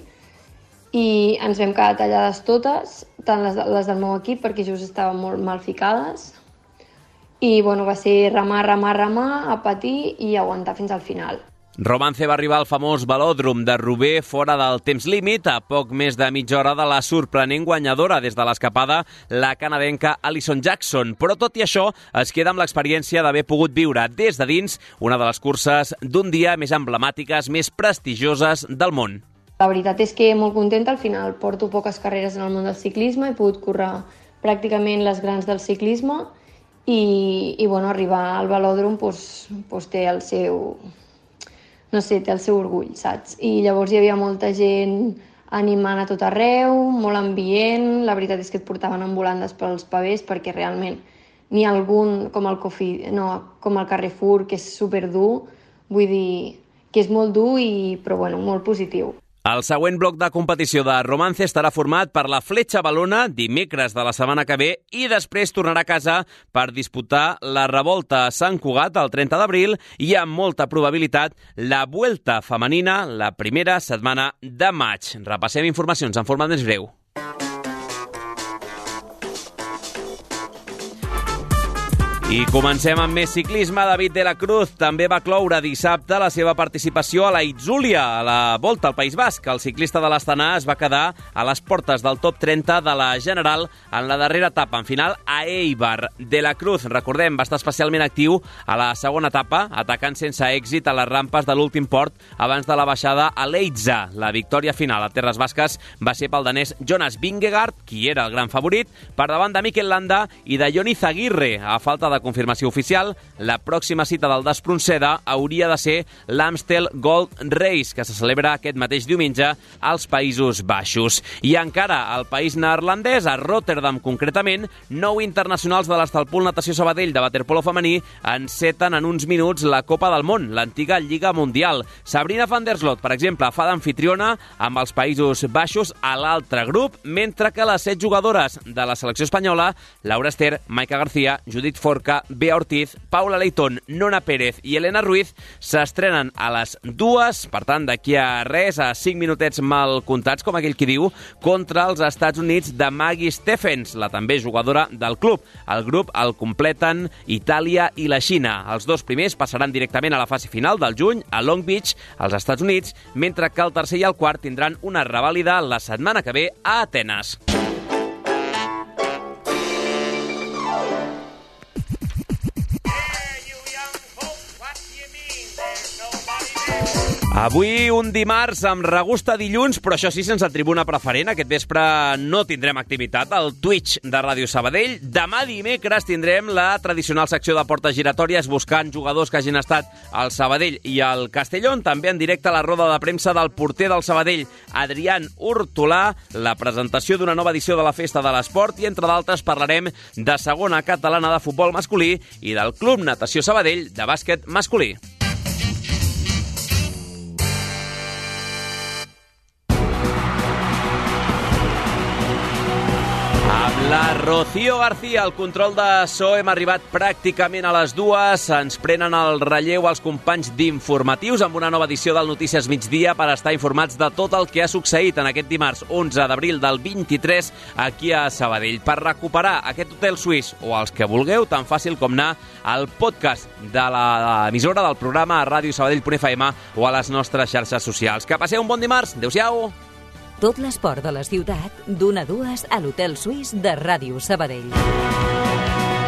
i ens vam quedar tallades totes, tant les del meu equip, perquè just estaven molt mal ficades. I va ser remar, a patir i aguantar fins al final. Romance va arribar al famós velòdrom de Roubaix fora del temps límit a poc més de mitja hora de la sorprenent guanyadora des de l'escapada, la canadenca Alison Jackson. Però tot i això es queda amb l'experiència d'haver pogut viure des de dins una de les curses d'un dia més emblemàtiques, més prestigioses del món. La veritat és que molt contenta, al final porto poques carreres en el món del ciclisme, he pogut córrer pràcticament les grans del ciclisme i arribar al velòdrom té el seu... té el seu orgull, saps? I llavors hi havia molta gent animant a tot arreu, molt ambient, la veritat és que et portaven en volandes pels pavés perquè realment n'hi ha algun com el Carrefour, que és superdur, vull dir que és molt dur però molt positiu. El següent bloc de competició de Romance estarà format per la Fletxa Valona dimecres de la setmana que ve i després tornarà a casa per disputar la Revolta a Sant Cugat el 30 d'abril i amb molta probabilitat la Vuelta femenina la primera setmana de maig. Repassem informacions en format més breu. I comencem amb més ciclisme. David de la Cruz també va cloure dissabte la seva participació a la Itzulia, a la Volta al País Basc. El ciclista de l'Astana es va quedar a les portes del top 30 de la General en la darrera etapa, en final a Eibar. De la Cruz, recordem, va estar especialment actiu a la segona etapa, atacant sense èxit a les rampes de l'últim port abans de la baixada a Leitza. La victòria final a Terres Basques va ser pel danès Jonas Vingegaard, qui era el gran favorit, per davant de Mikel Landa i de Jon Izagirre. A falta de confirmació oficial, la pròxima cita del Daspronceda hauria de ser l'Amstel Gold Race, que se celebra aquest mateix diumenge als Països Baixos. I encara al país neerlandès, a Rotterdam concretament, 9 internacionals de l'Estalpool Natació Sabadell de waterpolo femení enceten en uns minuts la Copa del Món, l'antiga Lliga Mundial. Sabrina van der Sloot, per exemple, fa d'anfitriona amb els Països Baixos a l'altre grup, mentre que les 7 jugadores de la selecció espanyola, Laura Ester, Maica García, Judit Forca Gorka, Bea Ortiz, Paula Leitón, Nona Pérez i Elena Ruiz s'estrenen a les 2, per tant, d'aquí a res, a 5 minutets mal comptats, com aquell qui diu, contra els Estats Units de Maggie Steffens, la també jugadora del club. El grup el completen Itàlia i la Xina. Els 2 primers passaran directament a la fase final del juny a Long Beach, als Estats Units, mentre que el tercer i el quart tindran una revàlida la setmana que ve a Atenes. Avui un dimarts amb regust a dilluns, però això sí, sense tribuna preferent. Aquest vespre no tindrem activitat al Twitch de Ràdio Sabadell. Demà dimecres tindrem la tradicional secció de portes giratòries buscant jugadors que hagin estat al Sabadell i al Castellón. També en directe a la roda de premsa del porter del Sabadell, Adrián Hortolà, la presentació d'una nova edició de la Festa de l'Esport i, entre d'altres, parlarem de segona catalana de futbol masculí i del Club Natació Sabadell de bàsquet masculí. La Rocío García, el control de so, hem arribat pràcticament a les 2. Ens prenen el relleu els companys d'informatius amb una nova edició del Notícies Migdia per estar informats de tot el que ha succeït en aquest dimarts 11 d'abril del 23 aquí a Sabadell. Per recuperar aquest hotel suís o els que vulgueu, tan fàcil com anar al podcast de l'emissora del programa a radiosabadell.fm o a les nostres xarxes socials. Que passeu un bon dimarts. Adéu-siau. Tot l'esport de la ciutat, d'1 a 2 a l'Hotel Suís de Ràdio Sabadell.